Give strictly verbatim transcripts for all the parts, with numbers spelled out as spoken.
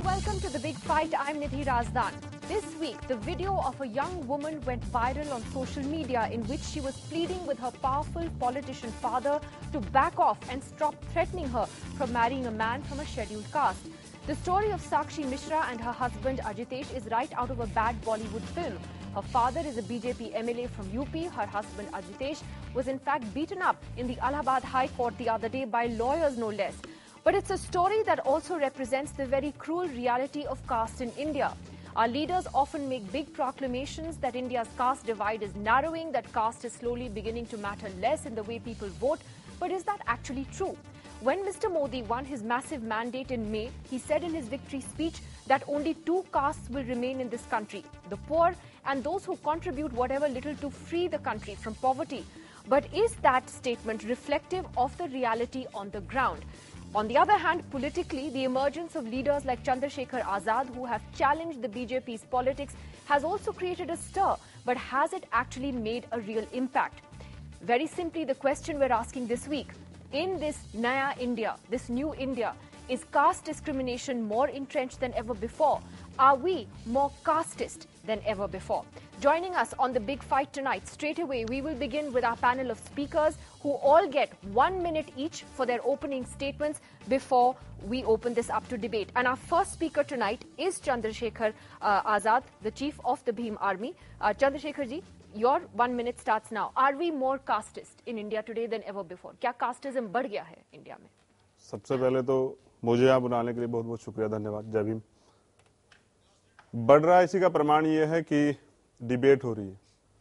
welcome to The Big Fight. I'm Nidhi Razdan. This week, the video of a young woman went viral on social media in which she was pleading with her powerful politician father to back off and stop threatening her from marrying a man from a scheduled caste. The story of Sakshi Mishra and her husband Ajitesh is right out of a bad Bollywood film. Her father is a B J P M L A from U P. Her husband Ajitesh was in fact beaten up in the Allahabad High Court the other day by lawyers no less. But it's a story that also represents the very cruel reality of caste in India. Our leaders often make big proclamations that India's caste divide is narrowing, that caste is slowly beginning to matter less in the way people vote. But is that actually true? When Mister Modi won his massive mandate in May, he said in his victory speech that only two castes will remain in this country, the poor and those who contribute whatever little to free the country from poverty. But is that statement reflective of the reality on the ground? On the other hand, politically, the emergence of leaders like Chandrasekhar Azad, who have challenged the B J P's politics, has also created a stir. But has it actually made a real impact? Very simply, the question we're asking this week, in this Naya India, this new India, is caste discrimination more entrenched than ever before? Are we more casteist than ever before? Joining us on The Big Fight tonight, straight away, we will begin with our panel of speakers who all get one minute each for their opening statements before we open this up to debate. And our first speaker tonight is Chandrasekhar uh, Azad, the chief of the Bhim Army. Uh, Chandrasekhar ji, your one minute starts now. Are we more casteist in India today than ever before? क्या casteism बढ़ गया है India में? सबसे पहले तो मुझे यहाँ बुलाने के लिए बहुत बहुत शुक्रिया, धन्यवाद। जय भीम। बढ़ रहा है, इसी का प्रमाण ये है कि डिबेट हो रही है।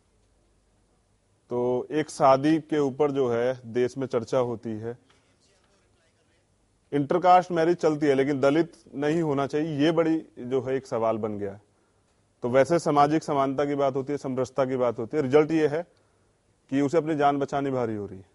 तो एक शादी के ऊपर जो है देश में चर्चा होती है, इंटरकास्ट मैरिज चलती है, लेकिन दलित नहीं होना चाहिए, ये बड़ी जो है एक सवाल बन गया है। तो वैसे सामाजिक समानता की बात होती है, समरसता की बात होती है, रिजल्ट ये है कि उसे अपनी जान बचानी भारी हो रही है।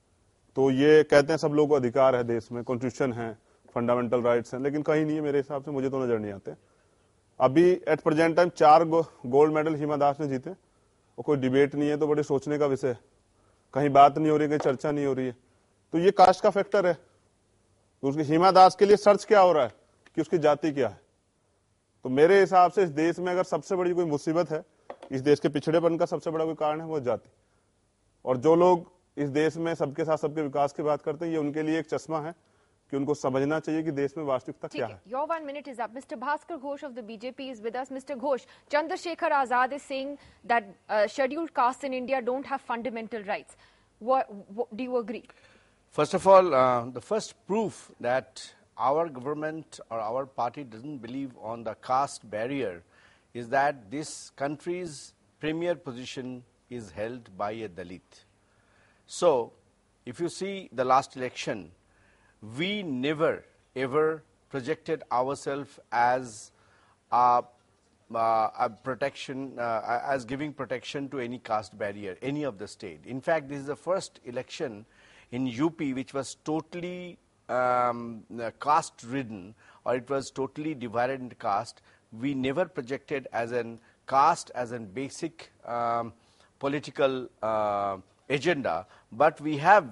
तो ये कहते हैं सब लोगों को अधिकार है देश में, कॉन्स्टिट्यूशन है, फंडामेंटल राइट्स हैं, लेकिन कहीं नहीं है मेरे हिसाब से, मुझे तो नजर नहीं आते। अभी एट प्रेजेंट टाइम चार गो, गोल्ड मेडल हिमा दास ने जीते और कोई डिबेट नहीं है, तो बड़े सोचने का विषय है। कहीं बात नहीं हो रही, कहीं चर्चा नहीं हो रही है, तो ये कास्ट का फैक्टर है। तो उसकी हिमा दास के लिए सर्च क्या हो रहा है कि उसकी जाति क्या है। तो मेरे हिसाब से इस देश में अगर सबसे बड़ी कोई मुसीबत है, इस देश के पिछड़ेपन का सबसे बड़ा कोई कारण है, वो जाति। और जो लोग इस देश में सबके साथ सबके विकास की बात करते हैं, ये उनके लिए एक चश्मा है कि उनको समझना चाहिए कि देश में वास्तविकता क्या है। Your one minute is up. Mister Bhaskar Ghosh of the B J P is with us. Mister Ghosh, Chandrasekhar Azad is saying that uh, scheduled castes in India don't have fundamental rights. What, what, do you agree? First of all, uh, the first proof that our government or our party doesn't believe on the caste barrier is that this country's premier position is held by a Dalit. So, if you see the last election, we never ever projected ourselves as a, uh, a protection, uh, as giving protection to any caste barrier, any of the state. In fact, this is the first election in U P which was totally um, caste-ridden, or it was totally divided into caste. We never projected as an caste, as a basic um, political uh, agenda, but we have,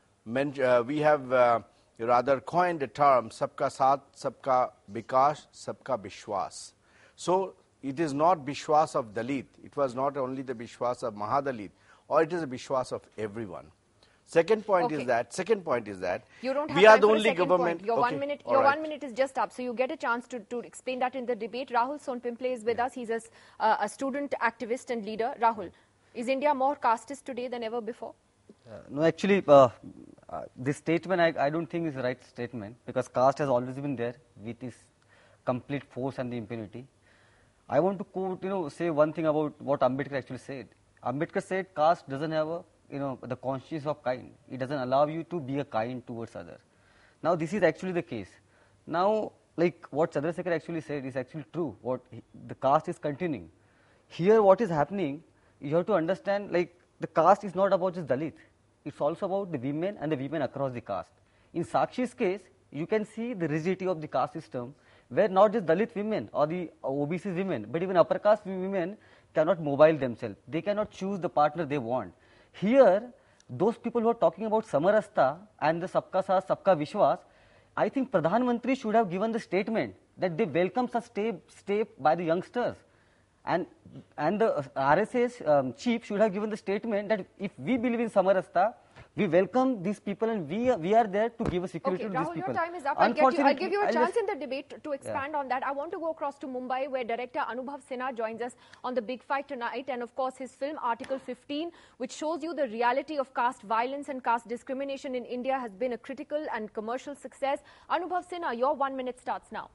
uh, we have uh, rather coined the term sabka saath, sabka vikas, sabka vishwas. So it is not vishwas of Dalit, it was not only the vishwas of Mahadalit, or it is a vishwas of everyone. Second point okay. is that, second point is that you don't have we are time the for a only second government. Point. Your, okay. one minute, All your right. one minute is just up, so you get a chance to, to explain that in the debate. Rahul Sonpimple is with us. He's a, uh, a student activist and leader. Rahul, is India more casteist today than ever before? Uh, no, actually, uh, uh, this statement I, I don't think is the right statement, because caste has always been there with its complete force and the impunity. I want to quote, you know, say one thing about what Ambedkar actually said. Ambedkar said caste doesn't have a, you know, the conscience of kind. It doesn't allow you to be a kind towards others. Now, this is actually the case. Now, like what Chandrasekhar actually said is actually true. What he, the caste is continuing. Here, what is happening, you have to understand, like the caste is not about just Dalit. It's also about the women and the women across the caste. In Sakshi's case, you can see the rigidity of the caste system, where not just Dalit women or the O B C women, but even upper caste women cannot mobile themselves. They cannot choose the partner they want. Here, those people who are talking about Samarasta and the Sabka Saath, Sabka Vishwas, I think Pradhan Mantri should have given the statement that they welcome such step, step by the youngsters. And, and the R S S um, chief should have given the statement that if we believe in Samarastha, we welcome these people and we are, we are there to give a security okay, to Rahul, these people. your time is up. I'll, get you, I'll give you a I'll chance just, in the debate to expand yeah. on that. I want to go across to Mumbai, where director Anubhav Sinha joins us on The Big Fight tonight. And of course, his film Article fifteen, which shows you the reality of caste violence and caste discrimination in India, has been a critical and commercial success. Anubhav Sinha, your one minute starts now.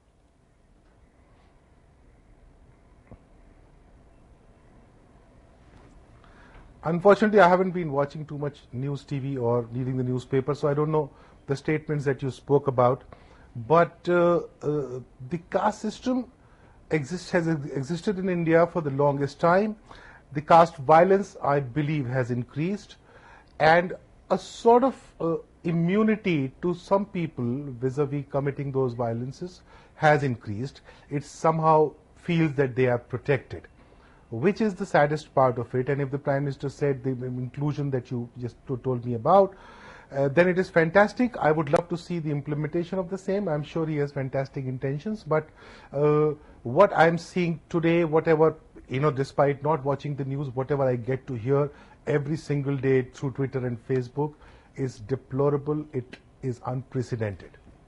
Unfortunately, I haven't been watching too much news T V or reading the newspaper, so I don't know the statements that you spoke about. But uh, uh, the caste system exist, has existed in India for the longest time. The caste violence, I believe, has increased, and a sort of uh, immunity to some people vis-a-vis committing those violences has increased. It somehow feels that they are protected, which is the saddest part of it. And if the Prime Minister said the inclusion that you just told me about, uh, then it is fantastic. I would love to see the implementation of the same. I'm sure he has fantastic intentions, but uh, what I'm seeing today, whatever, you know, despite not watching the news, whatever I get to hear every single day through Twitter and Facebook is deplorable. It is unprecedented.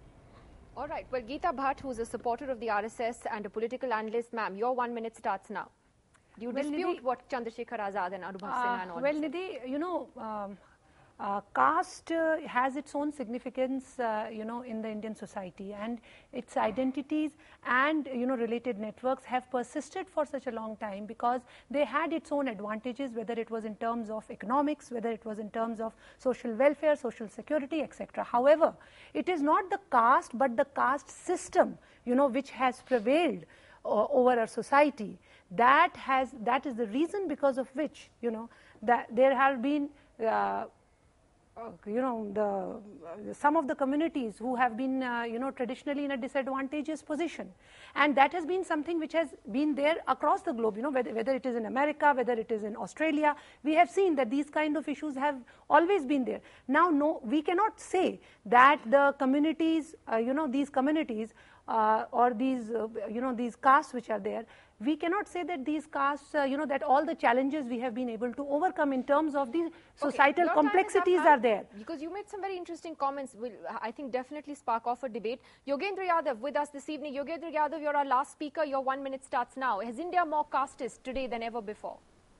All right. Well, Geeta Bhatt, who's a supporter of the R S S and a political analyst, ma'am, your one minute starts now. Do you well, dispute Nidhi, what Chandrasekhar Azad and Anubhav uh, Sinha and all? Well, Nidhi, you know, um, uh, caste uh, has its own significance, uh, you know, in the Indian society, and its identities and, you know, related networks have persisted for such a long time because they had its own advantages, whether it was in terms of economics, whether it was in terms of social welfare, social security, et cetera. However, it is not the caste, but the caste system, you know, which has prevailed uh, over our society. That has that is the reason because of which, you know, that there have been uh, uh, you know the uh, some of the communities who have been uh, you know traditionally in a disadvantageous position, and that has been something which has been there across the globe. You know, whether, whether it is in America, whether it is in Australia, we have seen that these kind of issues have always been there. Now, no, we cannot say that the communities, uh, you know, these communities uh, or these uh, you know these castes which are there. We cannot say that these castes, uh, you know, that all the challenges we have been able to overcome in terms of the societal okay, complexities up, are there. Because you made some very interesting comments, will I think definitely spark off a debate. Yogendra Yadav with us this evening. Yogendra Yadav, you're our last speaker. Your one minute starts now. Is India more casteist today than ever before?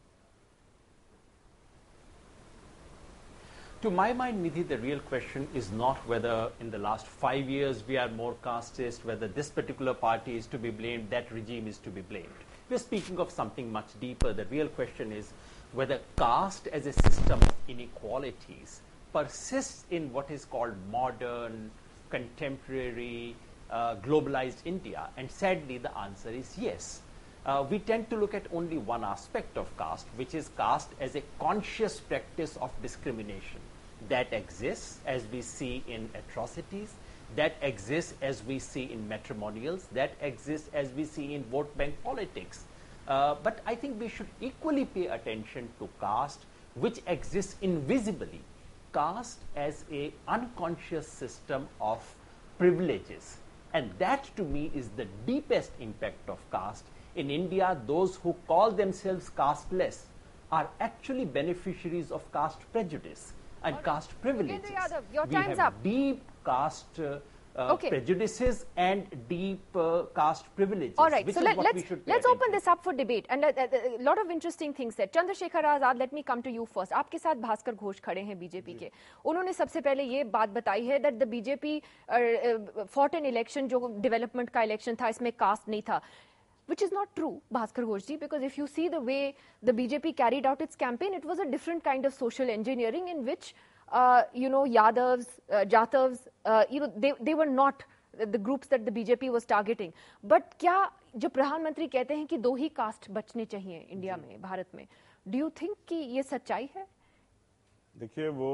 To my mind, Nidhi, the real question is not whether in the last five years we are more casteist, whether this particular party is to be blamed, that regime is to be blamed. We're speaking of something much deeper. The real question is whether caste as a system of inequalities persists in what is called modern, contemporary, uh, globalized India. And sadly, the answer is yes. Uh, we tend to look at only one aspect of caste, which is caste as a conscious practice of discrimination. That exists, as we see in atrocities, that exists as we see in matrimonials, that exists as we see in vote bank politics. Uh, but I think we should equally pay attention to caste, which exists invisibly. Caste as a unconscious system of privileges. And that to me is the deepest impact of caste. In India, those who call themselves casteless are actually beneficiaries of caste prejudice and right. caste privileges. Yadav, your we time's have up. deep caste uh, uh, okay. prejudices and deep uh, caste privileges. All right, which so is let, what let's, we should let's open this up for debate. And a, a, a lot of interesting things said. Chandrasekhar Azad, let me come to you first. आपके साथ भास्कर घोष खड़े हैं BJP के. उन्होंने सबसे पहले ये बात बताई है that the B J P uh, uh, fought an election जो development का election था, इसमें caste नहीं था. Which is not true, Bhaskar Ghoshji, because if you see the way the B J P carried out its campaign, it was a different kind of social engineering in which, uh, you know, Yadavs, uh, Jatavs, uh, you know, they, they were not the groups that the B J P was targeting. But क्या जो प्रधानमंत्री कहते हैं कि दो ही cast बचने चाहिए India में, भारत में, do you think कि ये सच्चाई है? देखिए वो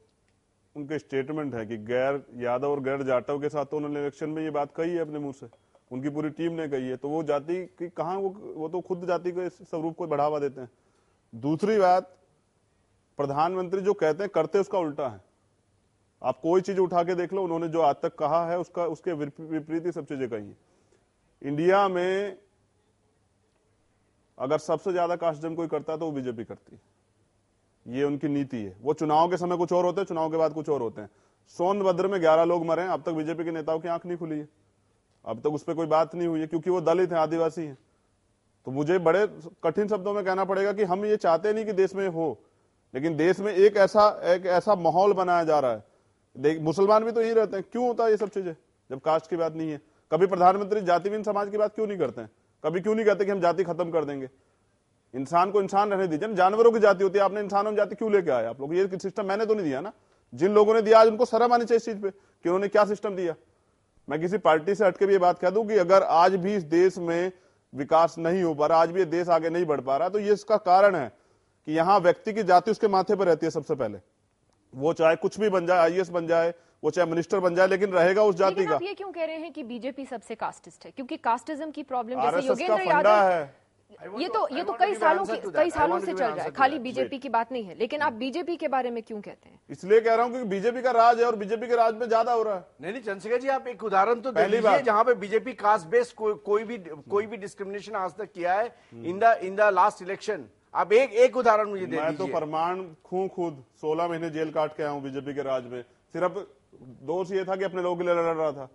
उनके स्टेटमेंट है कि गैर यादव और गैर जाटव के साथ तो उन्होंने इलेक्शन में ये बात कही है अपने मुंह से, उनकी पूरी टीम ने कही है, तो वो जाति की कहां वो वो तो खुद जाति के स्वरूप को बढ़ावा देते हैं. दूसरी बात, प्रधानमंत्री जो कहते हैं करते उसका उल्टा है. आप कोई चीज उठा के देख लो, उन्होंने जो आज तक कहा है उसका उसके विपरीत ही सब चीजें कही हैं. इंडिया में अगर सबसे ज्यादा कास्टिज्म कोई करता है तो वो बीजेपी करती है। ये उनकी नीति है। वो चुनाव के समय कुछ और होते हैं, चुनाव के बाद कुछ और होते हैं। सोनभद्र में ग्यारह लोग मरे हैं, अब तक बीजेपी के नेताओं की आंख नहीं खुली है, अब तक उस पर कोई बात नहीं हुई है, क्योंकि वो दलित हैं, आदिवासी हैं। तो मुझे बड़े कठिन शब्दों में कहना पड़ेगा कि हम ये चाहते नहीं कि देश में हो, लेकिन देश में एक ऐसा एक ऐसा माहौल बनाया जा रहा है। देख, मुसलमान भी तो यही रहते हैं, क्यों होता है ये सब चीजें जब कास्ट की बात नहीं है? कभी प्रधानमंत्री जातिहीन समाज की बात क्यों नहीं करते हैं? कभी क्यों नहीं कहते कि हम जाति खत्म कर देंगे? इंसान को इंसान रहने दीजिए ना। जानवरों की जाति होती है, आपने इंसानों में जाति क्यों लेके आए आप लोग? ये सिस्टम मैंने तो नहीं दिया ना, जिन लोगों ने दिया आज उनको शर्म आनी चाहिए इस चीज पे कि उन्होंने क्या सिस्टम दिया। मैं किसी पार्टी से हटके भी ये बात कह दूं कि अगर आज भी इस देश में विकास नहीं हो पा रहा, आज भी ये देश आगे नहीं बढ़ पा रहा, तो ये इसका कारण है कि यहां व्यक्ति की जाति उसके माथे पर रहती है सबसे पहले। वो चाहे कुछ भी बन जाए, आई ए एस बन जाए, वो चाहे मिनिस्टर बन जाए, लेकिन रहेगा उस जाति का। आप ये क्यों कह रहे हैं कि बीजेपी सबसे कास्टिस्ट है? क्योंकि कास्टिज्म की प्रॉब्लम आर जैसे एस एस का योगेंद्र फंडा यादव है। ये तो ये तो कई सालों की कई सालों से चल रहा है, खाली बीजेपी की बात नहीं है। लेकिन आप बीजेपी के बारे में क्यों कहते हैं? इसलिए कह रहा हूं कि बीजेपी का राज है और बीजेपी के राज में ज्यादा हो रहा है। नहीं नहीं चंद्रशेखर जी, आप एक उदाहरण तो दे पहली दीजिए बात। जहां पे बीजेपी कास्ट बेस्ड को, कोई भी कोई भी डिस्क्रिमिनेशन आज तक किया है in the in the last election. आप एक एक उदाहरण मुझे दे मैं दीजिए। तो प्रमाण खूं खुद सोलह महीने जेल काट के आया हूं बीजेपी के राज में। सिर्फ दोष ये था कि अपने लोगों के लिए लड़ रहा था।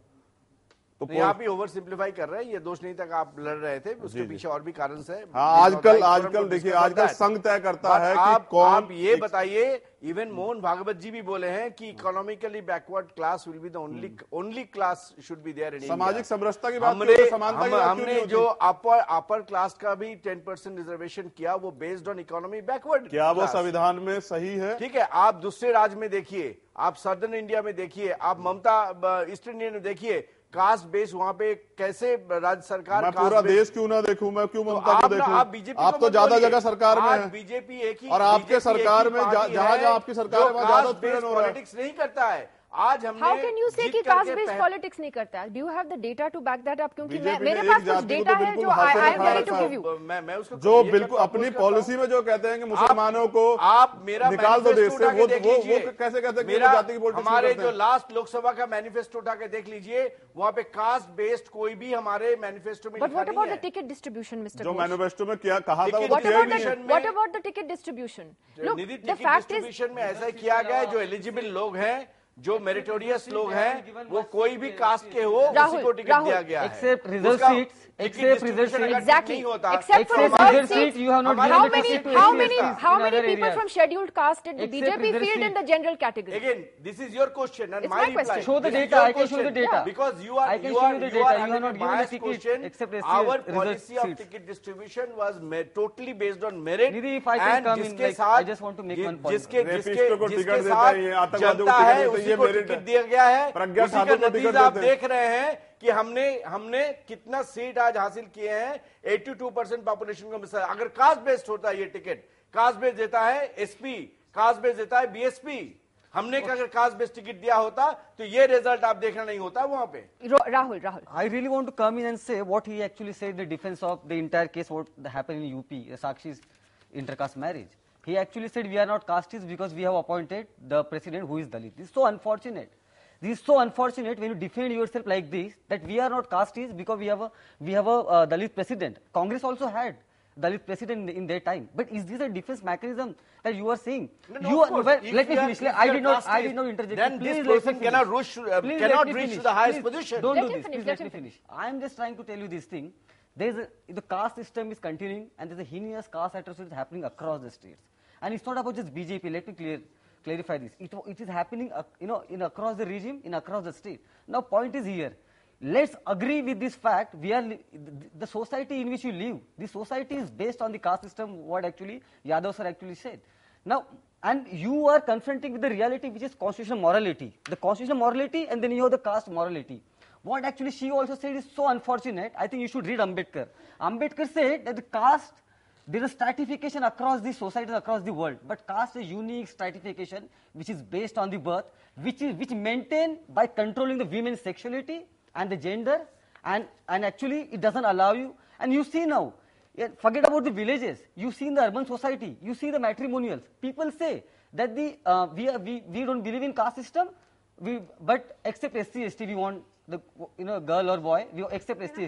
तो नहीं, आप ही ओवर सिंप्लीफाई कर रहे हैं। ये दोष नहीं था कि आप लड़ रहे थे, उसके पीछे और भी कारण है। हाँ, आजकल आजकल देखिए, आजकल संघ तय करता है कि कौन। आप ये बताइए, इवन मोहन भागवत जी भी बोले हैं कि economically backward class will be the only only class should be there in India. सामाजिक समरसता की बात हमने क्यों, समानता की हम, बात हमने क्यों नहीं जो अपर अपर क्लास का भी टेन परसेंट रिजर्वेशन किया, वो बेस्ड ऑन इकोनॉमी बैकवर्ड। क्या वो संविधान में सही है? ठीक है, आप दूसरे राज्य में देखिए, आप सदर्न इंडिया में देखिए, आप ममता ईस्ट इंडिया में देखिए, कास्ट बेस वहां पे कैसे राज्य सरकार। मैं पूरा देश क्यों ना देखूं, मैं क्यों ममता तो को देखूं? आप बीजेपी आप तो ज्यादा जगह सरकार में हैं। बीजेपी एक ही और आपके सरकार में जहां जहां आपकी सरकार है वहां ज्यादा उत्पीड़न हो रहा है। पॉलिटिक्स नहीं करता है। आज हमने हाउ कैन यू से जीत कि करके कास्ट बेस्ड पह- पॉलिटिक्स नहीं करता है? Do you have the data to back that up? क्योंकि मैं बीजेपी मेरे ने पास एक कुछ जाति को डेटा तो है बिल्कुल जो हाथ आई से आई एम रखा रेडी टू है गिव यू। मैं मैं उसको जो बिल्कुल अपनी पॉलिसी में जो कहते हैं कि मुसलमानों को आप मेरा निकाल दो देश से, मैनिफेस्टो वो उठा के वो देख लीजिए। वो कैसे कहते हैं कि मेरा वो जाति की पॉलिटिक्स नहीं हमारे करते जो हैं। लास्ट लोकसभा का मैनिफेस्टो उठा के देख लीजिए, वहां पे कास्ट बेस्ड कोई भी हमारे मैनिफेस्टो में बट लिखा व्हाट नहीं अबाउट है। द टिकट डिस्ट्रीब्यूशन मिस्टर जो घोष? मैनिफेस्टो में क्या कहा था वो Ticket तो What किया ही about नहीं the है। distribution what में- about the ticket distribution? Look, Nidhi the ticket fact is distribution में ऐसा किया गया है, जो एलिजिबल लोग हैं, जो मेरिटोरियस लोग हैं, वो कोई भी कास्ट के हो, उसी राहुल, को टिकट राहुल, दिया गया है। except reserve उसका seats, ticket except reserve distribution seats. अगर Exactly. नहीं होता, Except for तो reserve हमारे- seats, you have not हमारे- How given many ticket to how S C many seats how in many other people areas. from scheduled caste did the Except B J P reserve field in seats. the general category? Again, this is your question and It's my my reply. question. Show the This is data. your I can show the question. data. Because you are I can you show are you the you data. are You have having not a given the biased ticket question. except S C Our reserved policy of seats. ticket distribution was ma- totally based on merit. Nidhi, if I can and come in, जिसके like, साथ I just want to make जि- one point. जिसके रेपिस्टों जिसके को जिसके ticket देते साथ हैं, ये आतंकवादियों को जनता टिकट है देते हैं, उसी ये को merit टिकट है। दिया गया है। प्रज्ञा उसी का ठाकुर को टिकट नतीजा आप देते हैं। देख रहे हैं कि हमने हमने कितना सीट आज हासिल किए हैं। बयासी परसेंट पॉपुलेशन को मिसा। अगर कास्ट बेस्ड होता है ये टिकट, कास्ट बेस्ड देता है एसपी, कास्ट बेस्ड देता है बीएसपी, हमने अगर कास्ट बेस्ड टिकट दिया होता तो ये रिजल्ट आप देखना नहीं होता वहां पे। Ro- Rahul, Rahul. I really want to come in and say what he actually said in the defense of the entire case, what happened in U P, Sakshi's intercaste marriage. He actually said we are not castes because we have appointed the president who is Dalit. This is so unfortunate. This is so unfortunate when you defend yourself like this, that we are not castes because we have a we have a uh, Dalit president. Congress also had Dalit president in, in their time. But is this a defense mechanism that you are saying? No, no, you of are, course. well, If let me we are- finish. if I we are did not. I castes, did not interject. then Please this let me person finish. cannot rush- uh, Please cannot let me reach finish. to the highest Please position. Don't Let do him this. finish, Please let let me him finish. I am just trying to tell you this thing. There is a, the caste system is continuing, and there is a heinous caste atrocity happening across the states. And it's not about just B J P. Let me clear, clarify this. It, it is happening, uh, you know, in across the regime, in across the state. Now, point is here. Let's agree with this fact. We are li- the, the society in which you live. This society is based on the caste system. What actually Yadav sir actually said. Now, and you are confronting with the reality, which is constitutional morality. The constitutional morality, and then you have the caste morality. What actually she also said is so unfortunate. I think you should read Ambedkar. Ambedkar said that the caste, there is stratification across the societies across the world, but caste is a unique stratification which is based on the birth, which is which maintained by controlling the women's sexuality and the gender, and and actually it doesn't allow you. And you see now, yeah, forget about the villages. You see in the urban society, you see the matrimonials. People say that the uh, we, are, we we don't believe in caste system, we but except S C S T we want the you know girl or boy, we accept S C S T.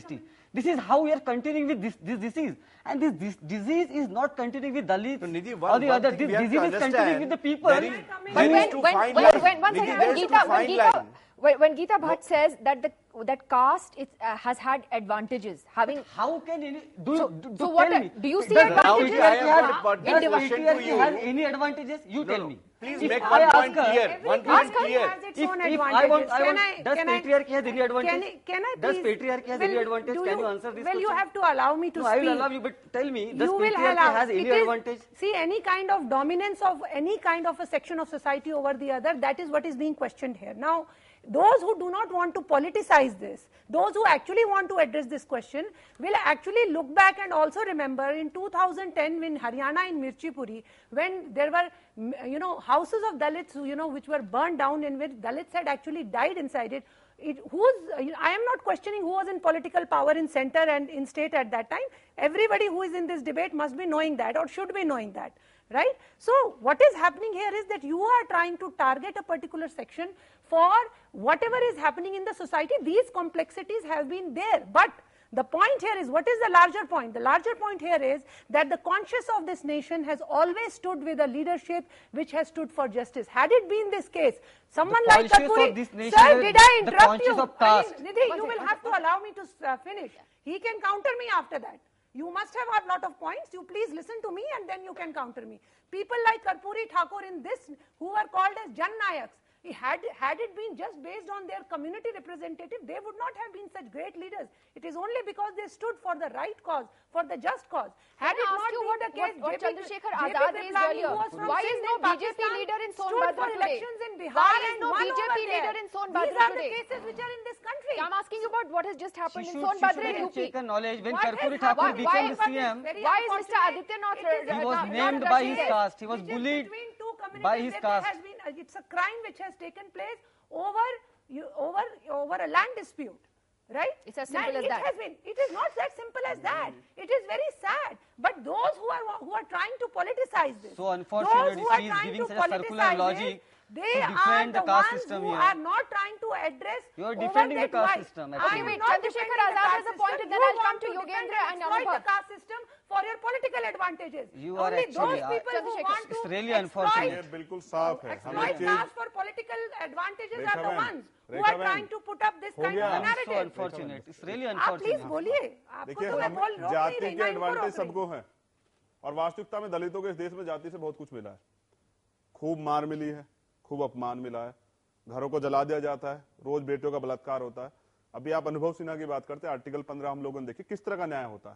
This is how we are continuing with this, this disease. And this, this disease is not continuing with Dalits So, Nidhi, or one, the one other. thing This we have to disease is continuing understand, with the people. there is- But there is when, to when, find when, line. when, one Nidhi, second, there when is to Geeta, when find Geeta, line. when, when Geeta Bhatt says that the that caste is, uh, has had advantages, having How can any, do, So- do, do so tell what are- me. do you see Does advantages? patriarchy I have has- got a part- does in question patriarchy to you. have any advantages? You No, tell no. me. Please If make I one ask point her- clear. Every One caste point clear. has its If, own if I advantages. want, I Can want, I, does can I- patriarchy has any advantage? Can I, can I Does please, patriarchy has will- any advantage? do Can you answer this Well, you question? have to allow me to No, speak. I will allow you, but tell me, does You will patriarchy allow. has any It is- advantage? See, any kind of dominance of any kind of a section of society over the other, that is what is being questioned here. Now, those who do not want to politicize this, those who actually want to address this question, will actually look back and also remember in two thousand ten in Haryana in Mirchipuri, when there were, mm, you know, houses of Dalits, you know, which were burned down and which Dalits had actually died inside it. It, who's, I am not questioning who was in political power in center and in state at that time. Everybody who is in this debate must be knowing that or should be knowing that, right? So what is happening here is that you are trying to target a particular section for whatever is happening in the society. These complexities have been there, but the point here is, what is the larger point? The larger point here is that the conscience of this nation has always stood with a leadership which has stood for justice. Had it been this case, someone The like conscience Karpuri, of this nation sir, is did I the interrupt conscience you? of caste. I mean, Nidhi, you will have to allow me to uh, finish. He can counter me after that. You must have a lot of points. You please listen to me and then you can counter me. People like Karpuri Thakur in this, who are called as Jan Nayaks, Had, had it been just based on their community representative, they would not have been such great leaders. It is only because they stood for the right cause, for the just cause. Had Can I it ask not you been what- the case, what- what J P Chandrasekhar J P Azad raised Kripalani, earlier. who was from Why is Sindh no in B J P Pakistan, leader in stood Sonbhadra for today? elections in Bihar Why is and no won B J P over leader there. in Sonbhadra These are today? the cases which are in this country. I'm asking you about what has just She happened should, in she should Sonbhadra have and U P. taken knowledge when What Karpuri has Thakur happened? became Why- the why- C M. Very Why is Mister unfortunate. Adityanath It is uh, He was not- named not by addressed his there? caste. He was Which is bullied between two communities. by his There caste. Has been, uh, it's a crime which has taken place over you, over over a land dispute, right? It's as simple as it that. Has been, it is not that simple as that. It is very sad. But those who are who are trying to politicize this, So unfortunately, those who are she is trying giving to such a circular politicize logic it, they to are defend the the caste ones system who here. are not trying to address. You are over defending the that caste why. system, I actually. am Wait, not Chandrasekhar defending the Azad caste has a point, system. and then You I'll come want to defend Yogendra and exploit Anubhav. the caste system for your political advantages. You are Only actually- those I- people who Chandrasekhar, want to it's really exploit unfortunate. ये बिल्कुल साफ है हमें exploit चीज caste for political advantages Rekha are the bhai, ones who Rekha are bhai, trying to put up this हो kind गया। of a I'm So narrative. unfortunate. It's really आप please unfortunate. बोलिए, आपको देखिए तो मैं हम बोल रोक नहीं जाति रही, के ना इनको एडवांटेज रोक रही। सबको है और वास्तविकता में दलितों के इस देश में जाति से बहुत कुछ मिला है। खूब मार मिली है, खूब अपमान मिला है, घरों को जला दिया जाता है, रोज बेटियों का बलात्कार होता है। अभी आप अनुभव सिन्हा की बात करते हैं, आर्टिकल पंद्रह हम लोगों ने देखिए किस तरह का न्याय होता है।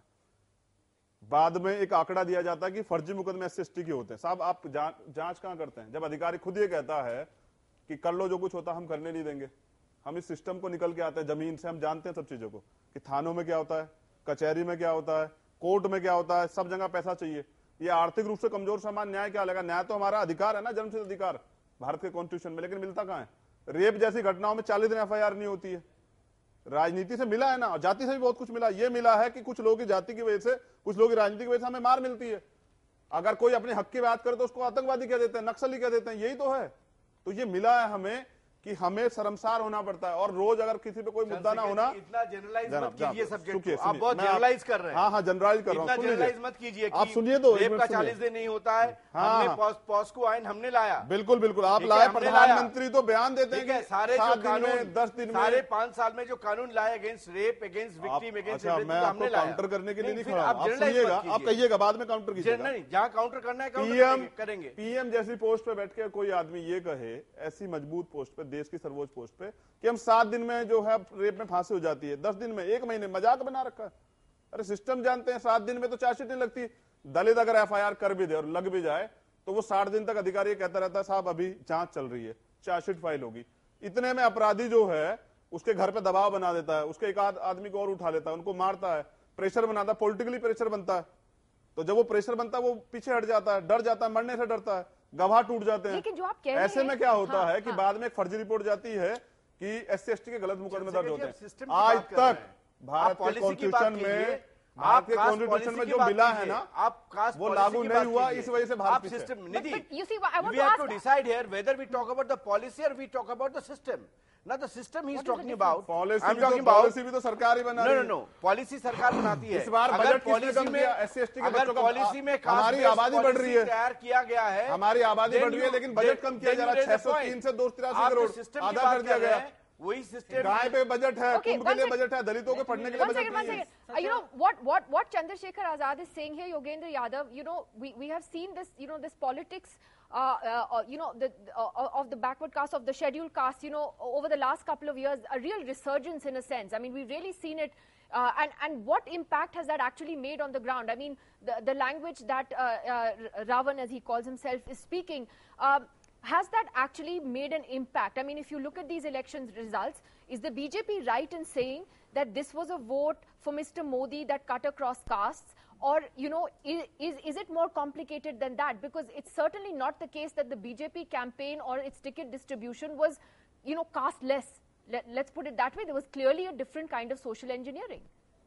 बाद में एक आंकड़ा दिया जाता है कि फर्जी मुकदमे एस सी एस टी के होते हैं। साहब आप जा, जांच कहां करते हैं? जब अधिकारी खुद ये कहता है कि कर लो जो कुछ होता हम करने नहीं देंगे। हम इस सिस्टम को निकल के आते हैं जमीन से, हम जानते हैं सब चीजों को कि थानों में क्या होता है, कचहरी में क्या होता है, कोर्ट में क्या होता है, सब जगह पैसा चाहिए। ये आर्थिक रूप से कमजोर सामान न्याय क्या लेगा? न्याय तो हमारा अधिकार है ना, जन्मसिद्ध अधिकार भारत के कॉन्स्टिट्यूशन में, लेकिन मिलता कहां है? रेप जैसी घटनाओं में चालीस दिन एफ आई आर नहीं होती है। राजनीति से मिला है ना, जाति से भी बहुत कुछ मिला। ये मिला है कि कुछ लोगों की जाति की वजह से, कुछ लोगों की राजनीति की वजह से हमें मार मिलती है। अगर कोई अपने हक की बात करे तो उसको आतंकवादी कह देते हैं, नक्सली कह देते हैं। यही तो है। तो ये मिला है हमें कि हमें शर्मसार होना पड़ता है और रोज अगर किसी पे कोई मुद्दा ना होना, इतना जनरलाइज जनाब, मत कीजिए जनाब, सब्जेक्ट सुनिए, को। आप सुनिए, बहुत मैं आप- जनरलाइज कर रहे हैं। हाँ हाँ जनरलाइज कर रहा इतना हूँ, सुनिए। जनरलाइज मत कीजिए आप सुनिए तो, एक रेप मिनट का सुनिए। चालीस दिन नहीं होता है। हाँ, हमने हाँ। पॉस- पॉस्को आइन हमने लाया। बिल्कुल बिल्कुल आप ठीक है, लाए, हमने प्रधानमंत्री तो बयान देते ठीक है, हैं कि सारे सात जो दिन कानून में, दस दिन में। सारे पांच साल में जो कानून लाए अगेंस्ट रेप, अगेंस्ट आप- विक्टिम, अगेंस्ट अच्छा, मैं आपको काउंटर करने के लिए नहीं खड़ा हूं। आप सुनिएगा, आप कहिएगा, बाद में काउंटर कीजिएगा। नहीं, जहां काउंटर करना है पीएम काउंटर करेंगे। पीएम जैसी पोस्ट पे बैठ के कोई आदमी ये कहे, ऐसी मजबूत पोस्ट पे, देश की सर्वोच्च पोस्ट पे, कि हम सात दिन में जो है रेप में फांसी हो जाती है, दस दिन में, एक महीने, मजाक बना रखा है। अरे सिस्टम जानते हैं सात दिन में तो चार्जशीट नहीं लगती। दलित अगर एफ आई आर कर भी दे और लग भी जाए तो वो साठ दिन तक अधिकारी ये कहता रहता है साहब अभी जांच चल रही है, चार्जशीट फाइल होगी। इतने में अपराधी जो है उसके घर पे दबाव बना देता है, उसके एक आद आदमी को और उठा लेता है, उनको मारता है, प्रेशर बनाता है, पॉलिटिकली प्रेशर बनता है। तो जब वो प्रेशर बनता है वो पीछे हट जाता है, डर जाता है, मरने से डरता है, गवाह टूट जाते हैं। लेकिन जो आप कह रहे ऐसे हैं- में क्या होता हाँ, है कि हाँ। बाद में एक फर्जी रिपोर्ट जाती है कि एस सी एस टी के गलत मुकदमे दर्ज होते सिस्टम हैं। की आज बात कर रहे तक हैं। भारत आप के पॉलिसी की बात कॉन्स्टिट्यूशन कीजिए। में आप भारतीय कॉन्स्टिट्यूशन में जो मिला है ना, आप कास्ट वो लागू नहीं हुआ, इस वजह से भारत पीछे है। System But- Nidhi, but you see, I want we to have ask- to decide here whether we talk about the policy or we talk about the system. Now the system he is What is the talking difference? about, policy I'm भी talking तो about policy भी तो सरकार ही बना no रही no है। no policy सरकार बनाती है। इस बार अगर बजट किसने पॉलिसी कम में किया? एस सी एस टी के अगर बच्चों का पॉलिसी में कास्ट हमारी बेस्ड आबादी बढ़ रही पॉलिसी है, तैयार किया गया है, हमारी आबादी then बढ़ रही है, you- लेकिन बजट then- कम किया then जा you रहा है, raise a छह सौ तीन point. से दो सौ तिरासी आप करोड़ जो system की आधा बात कर दिया रहे गया। हैं, वही सिस्टम गाय पे बजट है, Okay, कुंभ one के लिए second. बजट है, दलितों के पढ़ने के लिए One बजट second, one नहीं है। second. Uh, you know what, what, what Chandrasekhar Azad is saying here, Yogendra Yadav. You know, we, we have seen this. You know, this politics. Uh, uh, you know, the uh, of the backward caste, of the scheduled caste. You know, over the last couple of years, a real resurgence in a sense. I mean, we've really seen it. Uh, and and what impact has that actually made on the ground? I mean, the the language that uh, uh, Ravan, as he calls himself, is speaking. Um, Has that actually made an impact? I mean, if you look at these elections results, is the B J P right in saying that this was a vote for Mister Modi that cut across castes? Or, you know, is, is, is it more complicated than that? Because it's certainly not the case that the B J P campaign or its ticket distribution was, you know, caste-less. Let, let's put it that way. There was clearly a different kind of social engineering.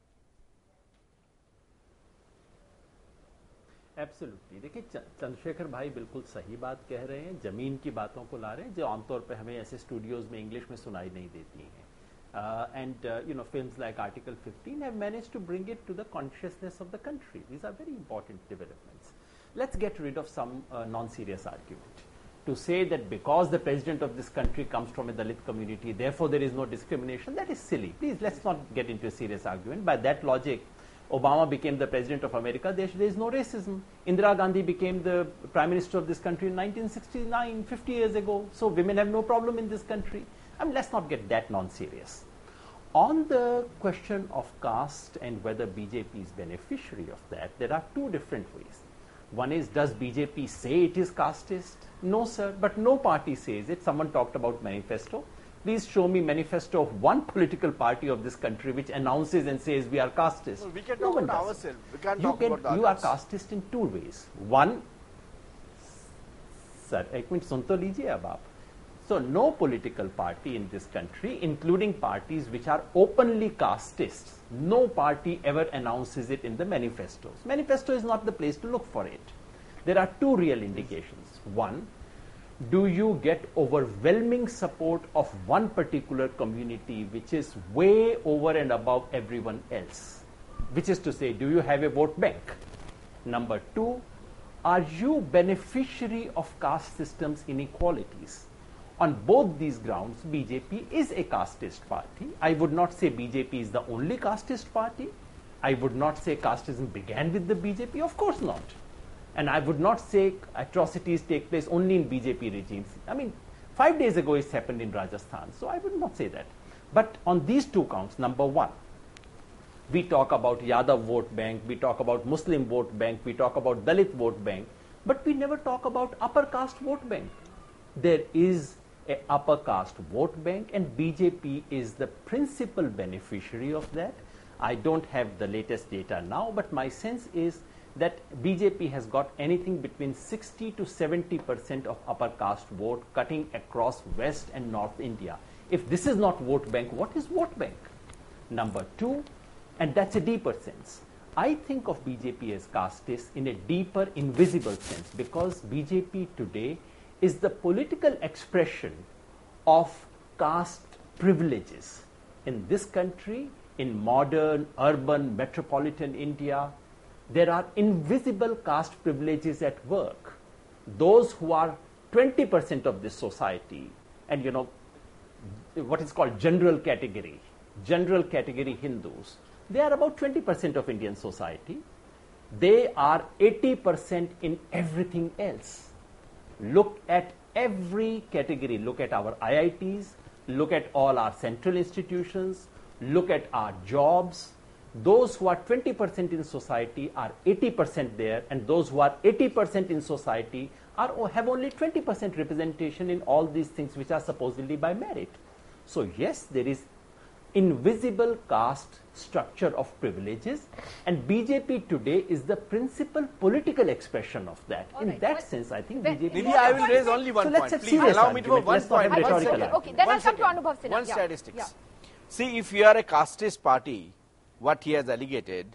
Absolutely. देखिए, चंद्रशेखर भाई बिल्कुल सही बात कह रहे हैं, जमीन की बातों को ला रहे हैं जो आमतौर पे हमें ऐसे स्टूडियोज में इंग्लिश में सुनाई नहीं देती हैं। And you know, films like Article Fifteen have managed to bring it to the consciousness of the country. These are very important developments. Let's get rid of some non serious argument to say that because the president of this country comes from a Dalit community, therefore there is no discrimination, that is silly. Please, let's not get into a serious argument. By that logic, Obama became the president of America, there, there is no racism. Indira Gandhi became the prime minister of this country in nineteen sixty-nine, fifty years ago. So women have no problem in this country. I mean, let's not get that non-serious. On the question of caste and whether B J P is beneficiary of that, there are two different ways. One is, does B J P say it is casteist? No, sir, but no party says it. Someone talked about manifesto. Please show me manifesto of one political party of this country which announces and says we are casteist. No, we can No talk one about does. ourselves. We can't You talk can, about the you are others. casteist in two ways. One, sir, एक minute सुन तो लीजिए अब आप. So no political party in this country, including parties which are openly casteist, no party ever announces it in the manifestos. Manifesto is not the place to look for it. There are two real indications. One, do you get overwhelming support of one particular community which is way over and above everyone else? Which is to say, do you have a vote bank? Number two, are you beneficiary of caste systems inequalities? On both these grounds, B J P is a casteist party. I would not say B J P is the only casteist party. I would not say casteism began with the B J P. Of course not. And I would not say atrocities take place only in B J P regimes. I mean, five days ago it's happened in Rajasthan, so I would not say that. But on these two counts, number one, we talk about Yadav vote bank, we talk about Muslim vote bank, we talk about Dalit vote bank, but we never talk about upper caste vote bank. There is a upper caste vote bank, and B J P is the principal beneficiary of that. I don't have the latest data now, but my sense is that B J P has got anything between sixty to seventy percent of upper caste vote cutting across West and North India. If this is not vote bank, what is vote bank? Number two, and that's a deeper sense. I think of B J P as casteist in a deeper, invisible sense, because B J P today is the political expression of caste privileges. In this country, in modern, urban, metropolitan India, there are invisible caste privileges at work. Those who are twenty percent of this society, and you know, what is called general category, general category Hindus, they are about twenty percent of Indian society. They are eighty percent in everything else. Look at every category. Look at our I I Ts, look at all our central institutions, look at our jobs. Those who are twenty percent in society are eighty percent there, and those who are eighty percent in society are have only twenty percent representation in all these things which are supposedly by merit. So yes, there is invisible caste structure of privileges, and B J P today is the principal political expression of that. All in right, that but sense, I think when- B J P. Nidhi, I will raise only one So let's point. have Please serious allow me to argument. one Let's not point. have One rhetorical second. Okay, then One I'll come to second. Anubhav Sinha. One Yeah, statistics. yeah. See, if you are a casteist party, what he has allegated,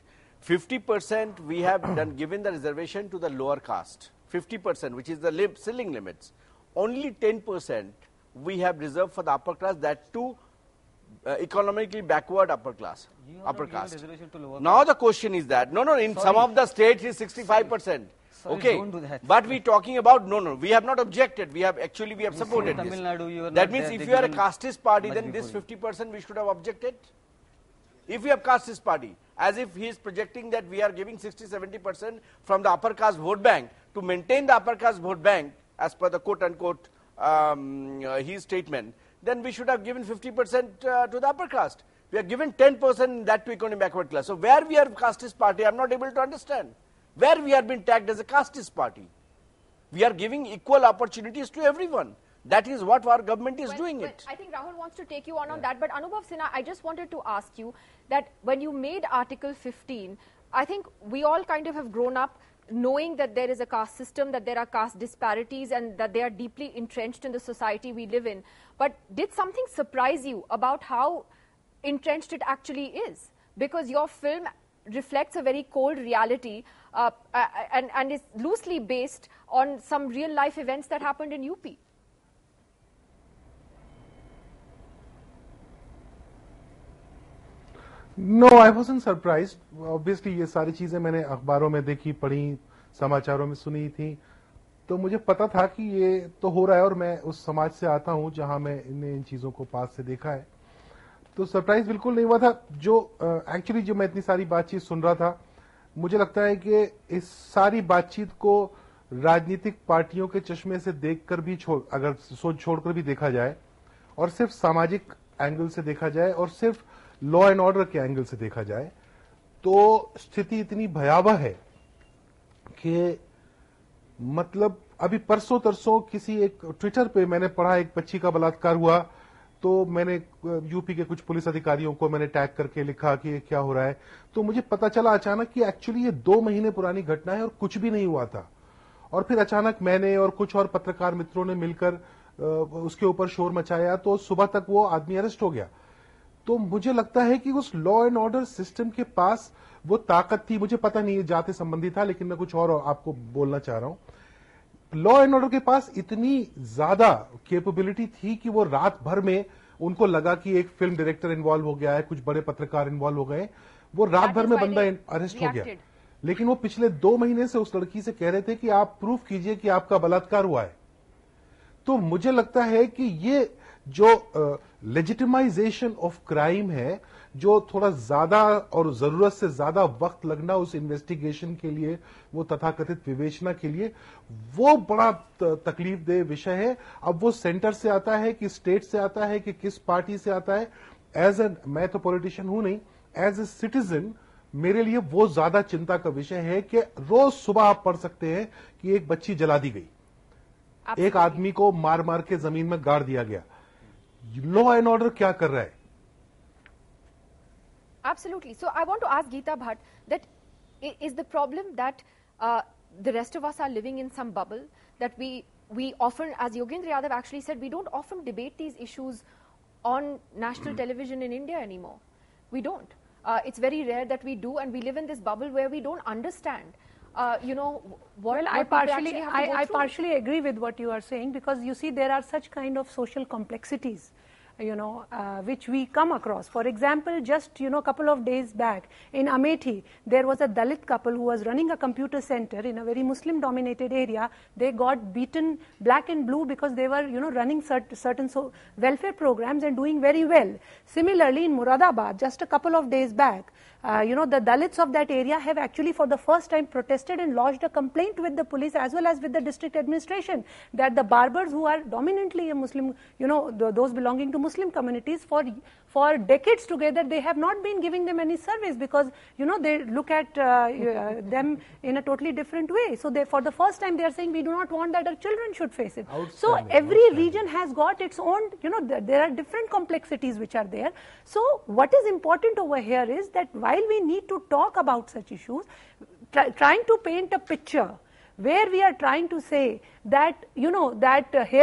fifty percent we have done given the reservation to the lower caste, fifty percent which is the lim ceiling limits. Only ten percent we have reserved for the upper class, that too uh, economically backward upper class, upper caste. Now the question is that, no, no, in Sorry. some of the states is sixty-five percent. Sorry, Okay, don't do that. but we talking about, no, no, we have not objected, we have actually, we have You see, supported Tamil this. Nadu, you are That not means there, if they you are a given casteist party, much then this before you. fifty percent we should have objected. If we have casteist party, as if he is projecting that we are giving sixty, seventy percent from the upper caste vote bank to maintain the upper caste vote bank as per the quote unquote um, uh, his statement, then we should have given fifty percent uh, to the upper caste. We have given ten percent that to economic backward class. So where we are casteist party, I am not able to understand. Where we are being tagged as a casteist party. We are giving equal opportunities to everyone. That is what our government is Well, doing well, it. I think Rahul wants to take you on on that, but Anubhav Sinha, I just wanted to ask you that when you made Article fifteen, I think we all kind of have grown up knowing that there is a caste system, that there are caste disparities, and that they are deeply entrenched in the society we live in. But did something surprise you about how entrenched it actually is? Because your film reflects a very cold reality uh, uh, and, and is loosely based on some real life events that happened in U P. No I wasn't surprised obviously ये सारी चीजें मैंने अखबारों में देखी, पढ़ी, समाचारों में सुनी थी, तो मुझे पता था कि ये तो हो रहा है और मैं उस समाज से आता हूं जहां मैं इन इन चीजों को पास से देखा है, तो सरप्राइज बिल्कुल नहीं हुआ था। जो एक्चुअली uh, जो मैं इतनी सारी बातचीत सुन रहा था, मुझे लगता है कि इस सारी बातचीत को राजनीतिक पार्टियों के चश्मे से देखकर भी छोड़ अगर सोच छोड़कर भी देखा जाए और सिर्फ सामाजिक एंगल से देखा जाए और सिर्फ लॉ एंड ऑर्डर के एंगल से देखा जाए, तो स्थिति इतनी भयावह है कि मतलब अभी परसों तरसों किसी एक ट्विटर पे मैंने पढ़ा एक बच्ची का बलात्कार हुआ, तो मैंने यूपी के कुछ पुलिस अधिकारियों को मैंने टैग करके लिखा कि ये क्या हो रहा है, तो मुझे पता चला अचानक कि एक्चुअली ये दो महीने पुरानी घटना है और कुछ भी नहीं हुआ था। और फिर अचानक मैंने और कुछ और पत्रकार मित्रों ने मिलकर उसके ऊपर शोर मचाया, तो सुबह तक वो आदमी अरेस्ट हो गया। तो मुझे लगता है कि उस लॉ एंड ऑर्डर सिस्टम के पास वो ताकत थी, मुझे पता नहीं जाति संबंधी था, लेकिन मैं कुछ और आपको बोलना चाह रहा हूं। लॉ एंड ऑर्डर के पास इतनी ज्यादा कैपेबिलिटी थी कि वो रात भर में उनको लगा कि एक फिल्म डायरेक्टर इन्वॉल्व हो गया है, कुछ बड़े पत्रकार इन्वॉल्व हो गए, वो रात भर में बंदा अरेस्ट हो गया। लेकिन वो पिछले दो महीने से उस लड़की से कह रहे थे कि आप प्रूफ कीजिए कि आपका बलात्कार हुआ है। तो मुझे लगता है कि ये जो लेजिटिमाइजेशन ऑफ क्राइम है, जो थोड़ा ज्यादा और जरूरत से ज्यादा वक्त लगना उस इन्वेस्टिगेशन के लिए, वो तथाकथित विवेचना के लिए, वो बड़ा तकलीफ दे विषय है। अब वो सेंटर से आता है कि स्टेट से आता है कि किस पार्टी से आता है, एज ए मैं तो पॉलिटिशियन हूं नहीं, एज ए सिटीजन मेरे लिए वो ज्यादा चिंता का विषय है कि रोज सुबह आप पढ़ सकते हैं कि एक बच्ची जला दी गई, एक आदमी को मार मार के जमीन में गाड़ दिया गया। लॉ एंड ऑर्डर क्या कर रहा है? Absolutely. So I want to ask Geeta Bhatt that is the problem that uh, the rest of us are living in some bubble, that we we often, as Yogendra Yadav actually said, we don't often debate these issues on national television in India anymore. We don't. Uh, it's very rare that we do, and we live in this bubble where we don't understand. Uh, you know what? Well, what I partially, have to I, go I through. partially agree with what you are saying, because you see there are such kind of social complexities, you know, uh, which we come across. For example, just, you know, a couple of days back in Amethi, there was a Dalit couple who was running a computer center in a very Muslim dominated area. They got beaten black and blue because they were, you know, running cert certain so welfare programs and doing very well. Similarly, in Muradabad, just a couple of days back, uh, you know, the Dalits of that area have actually for the first time protested and lodged a complaint with the police as well as with the district administration that the barbers, who are dominantly a Muslim, you know, th those belonging to Muslim communities, for for decades together, they have not been giving them any service because, you know, they look at uh, uh, them in a totally different way. So they, for the first time, they are saying we do not want that our children should face it. So every region has got its own, you know, th there are different complexities which are there. So what is important over here is that while we need to talk about such issues, try, trying to paint a picture where we are trying to say that, you know, that uh, here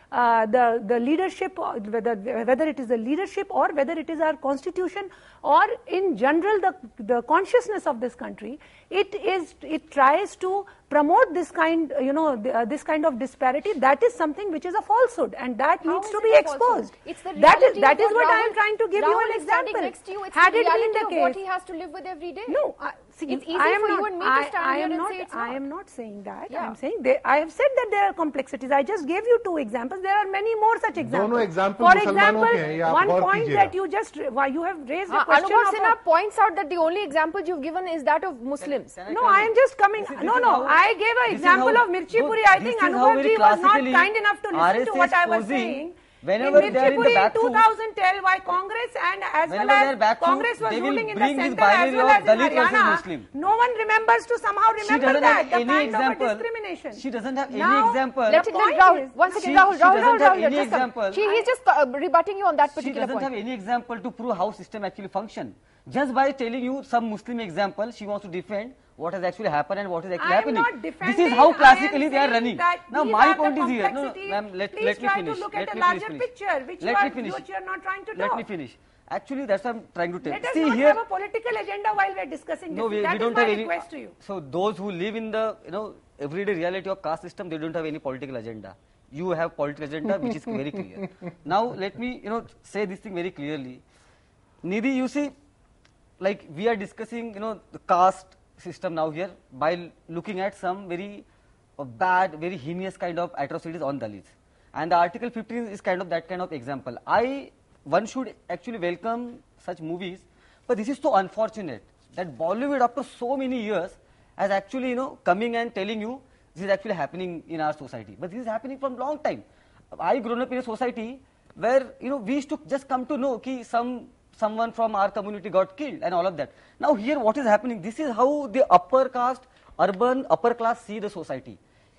uh, the, the leadership, whether, whether it is the leadership or whether it is our constitution or in general the, the consciousness of this country, it is, it tries to promote this kind, you know, the, uh, this kind of disparity. That is something which is a falsehood, and that How needs is to it be a falsehood? exposed. It's the That is reality that of is what Rahul, I am trying to give Rahul you an is standing example. next to you. It's Had the it been reality the of case, what he has to live with every day. no, I, see, It's easy I am for not, you and me to I, stand I here am and not, say it's I not. am not saying that. Yeah. I am saying they, I have said that there are complexities. I just gave you two examples. There are many more such examples. दोनों example For मुसलमानों example, के हैं, ये आप one गौर point कीजिएगा। that you just why you have raised Uh, a question Anubhav of Sinha a, points out that the only example you've given is that of Muslims. Can I no, tell I you? am just coming. This is- no, this is no. how- I gave an this is example how- of Mirchi no, Puri. I this think is how Anubhav very ji was not classically kind enough to listen to R S S what I was posing, saying. whenever in they are Mirchi in the Puri in back foot, twenty ten, why Congress and as Whenever well they are as back foot, Congress was they will ruling in the bring this center as binary well of as in Dalit versus Haryana, Muslim. no one remembers to somehow She remember doesn't that have the any kind example. of a discrimination. She doesn't have any Now, example. Let, The it, let point Rahul, is- one no, second, she- Rahul, she Rahul, doesn't Rahul, have Rahul, any just come. example. She, he's just uh, rebutting you on that She particular doesn't point. have any example to prove how system actually function. Just by telling you some Muslim example, she wants to defend what has actually happened and what is actually I am happening. not This defending, is how I am classically they are saying running. that Now these my are the point is here. No, no, complexities. ma'am, let, Please let me try finish. to look let at a me larger finish. picture, which let you me are, finish. which you are not trying to Let do. me finish. Actually, that's what I'm trying to tell. Let us See not here. have a political agenda while we are discussing No, this. we, That we is don't my have any. request to you. So those who live in the you know everyday reality of caste system, they don't have any political agenda. You have political agenda, which is very clear. Now let me you know say this thing very clearly. Nidhi, you see, like we are discussing you know the caste system now here by looking at some very uh, bad, very heinous kind of atrocities on Dalits, and the Article fifteen is kind of that kind of example. I one should actually welcome such movies, but this is so unfortunate that Bollywood after so many years has actually you know coming and telling you this is actually happening in our society, but this is happening from long time. I grown up in a society where you know we used to just come to know ki some someone from our community got killed and all of that. Now here what is happening, this is how the upper caste, urban upper class see the society.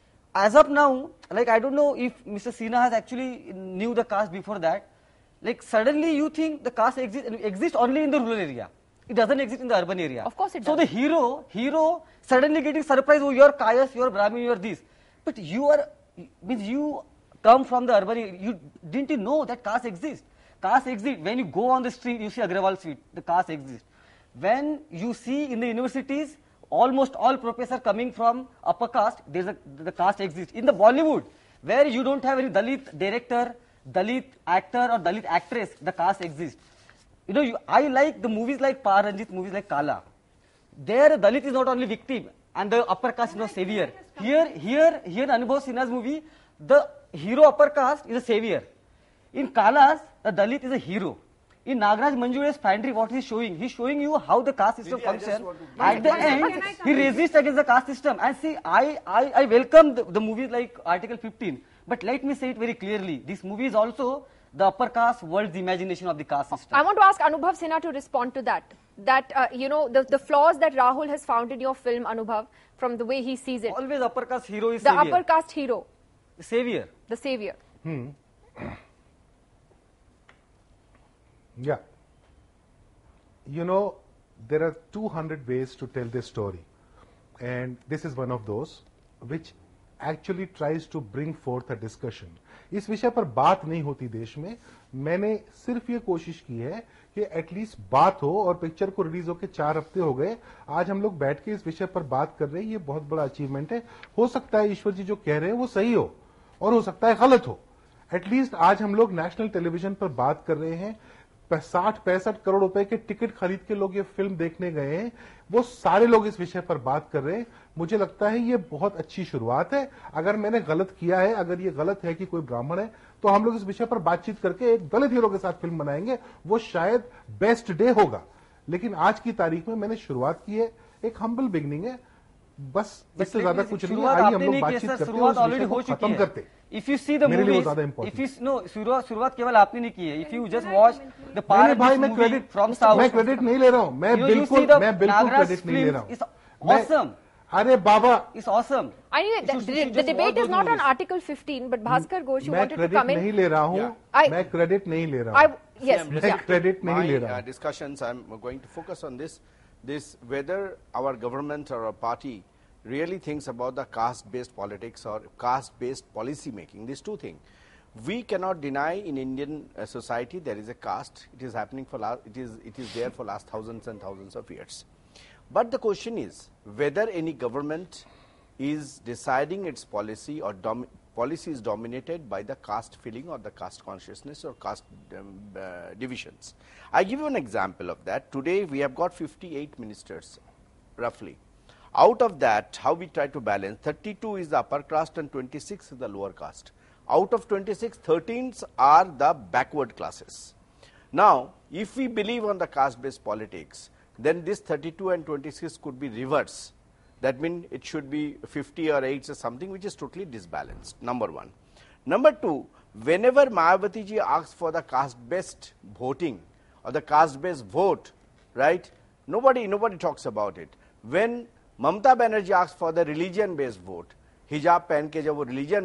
As of now, like I don't know if Mister Sinha has actually knew the caste before that, like suddenly you think the caste exists, exists only in the rural area. It doesn't exist in the urban area. Of course it So does. the hero, hero suddenly getting surprised, oh you are Kayas, you are Brahmin, you are this. But you are, means you come from the urban area, you didn't you know that caste exists. Caste exists. When you go on the street, you see Agrawal Street, the caste exists. When you see in the universities, almost all professors coming from upper caste, there's a, the caste exists. In the Bollywood, where you don't have any Dalit director, Dalit actor or Dalit actress, the caste exists. You know, you, I like the movies like Pa Ranjit, movies like Kala. There, Dalit is not only victim and the upper caste is no savior. Here, here, here, Anubhav Sinha's movie, the hero upper caste is a savior. In Kalas, the Dalit is a hero. In Nagaraj Manjure's Pantry, what he's showing, he's showing you how the caste system Didi, I just functions. want to- At the end, he resists against the caste system. And see, I, I, I welcome the, the movies like Article fifteen. But let me say it very clearly. This movie is also the upper caste world's imagination of the caste system. I want to ask Anubhav Sinha to respond to that. That, uh, you know, the, the flaws that Rahul has found in your film, Anubhav, from the way he sees it. Always upper caste hero is The savior. upper caste hero, Savior. the savior. Yeah. You know, there are two hundred ways to tell this story. And this is one of those which actually tries to bring forth a discussion. इस विषय पर बात नहीं होती देश में. मैंने सिर्फ ये कोशिश की है कि एटलीस्ट बात हो, और पिक्चर को रिलीज होके चार हफ्ते हो गए. आज हम लोग बैठ के इस विषय पर बात कर रहे हैं. ये बहुत बड़ा अचीवमेंट है. हो सकता है ईश्वर जी जो कह रहे हैं वो सही हो, और हो सकता है गलत हो. एटलीस्ट आज हम लोग नेशनल टेलीविजन पर बात कर रहे हैं. साठ पैंसठ करोड़ रुपए के टिकट खरीद के लोग ये फिल्म देखने गए हैं. वो सारे लोग इस विषय पर बात कर रहे हैं. मुझे लगता है ये बहुत अच्छी शुरुआत है. अगर मैंने गलत किया है, अगर ये गलत है कि कोई ब्राह्मण है, तो हम लोग इस विषय पर बातचीत करके एक दलित हीरो के साथ फिल्म बनाएंगे. वो शायद बेस्ट डे होगा. लेकिन आज की तारीख में मैंने शुरुआत की है. एक हम्बल बिगनिंग है. बस इससे ज्यादा कुछ नहीं. आइए हम लोग बातचीत करते हैं, उस विषय को खत्म करते. If you see the मेरे लिए वो movies, ज्यादा important if you no शुरुआत शुरुआत केवल आपने नहीं की है. If you just watch the part नहीं of भाई, this मैं movie क्रेडिट from south, मैं क्रेडिट नहीं ले रहा हूं. मैं you know, you बिल्कुल see the मैं बिल्कुल Nagaraj क्रेडिट नहीं ले films रहा हूं. is मैं- awesome. अरे बाबा, It's awesome. Anyway, You the, should- you the, should the just debate watch is those not on movies. Article fifteen, but Bhaskar Ghosh, you मैं wanted to credit come in. नहीं ले रहा हूं. Yeah. I- मैं credit नहीं ले रहा I, हूं. yes, I'm मैं yeah. क्रेडिट नहीं ले My रहा uh, हूं. discussions, I'm going to focus on this, this whether our government or our party really thinks about the caste-based politics or caste-based policy making, these two things. We cannot deny in Indian uh, society there is a caste. It is happening for last, it is it is there for last thousands and thousands of years. But the question is whether any government is deciding its policy or dom policy is dominated by the caste feeling or the caste consciousness or caste um, uh, divisions. I give you an example of that. Today we have got fifty-eight ministers roughly. Out of that, how we try to balance, thirty-two is the upper caste and twenty-six is the lower caste. Out of twenty-six, thirteen are the backward classes. Now, if we believe on the caste-based politics, then this thirty-two and twenty-six could be reverse. That means it should be fifty or eight or something which is totally disbalanced, number one. Number two, whenever Mayawati ji asks for the caste-based voting or the caste-based vote, right, nobody, nobody talks about it. When Mamata Banerjee asks for the religion-based vote, हिजाब पहन के जब वो religion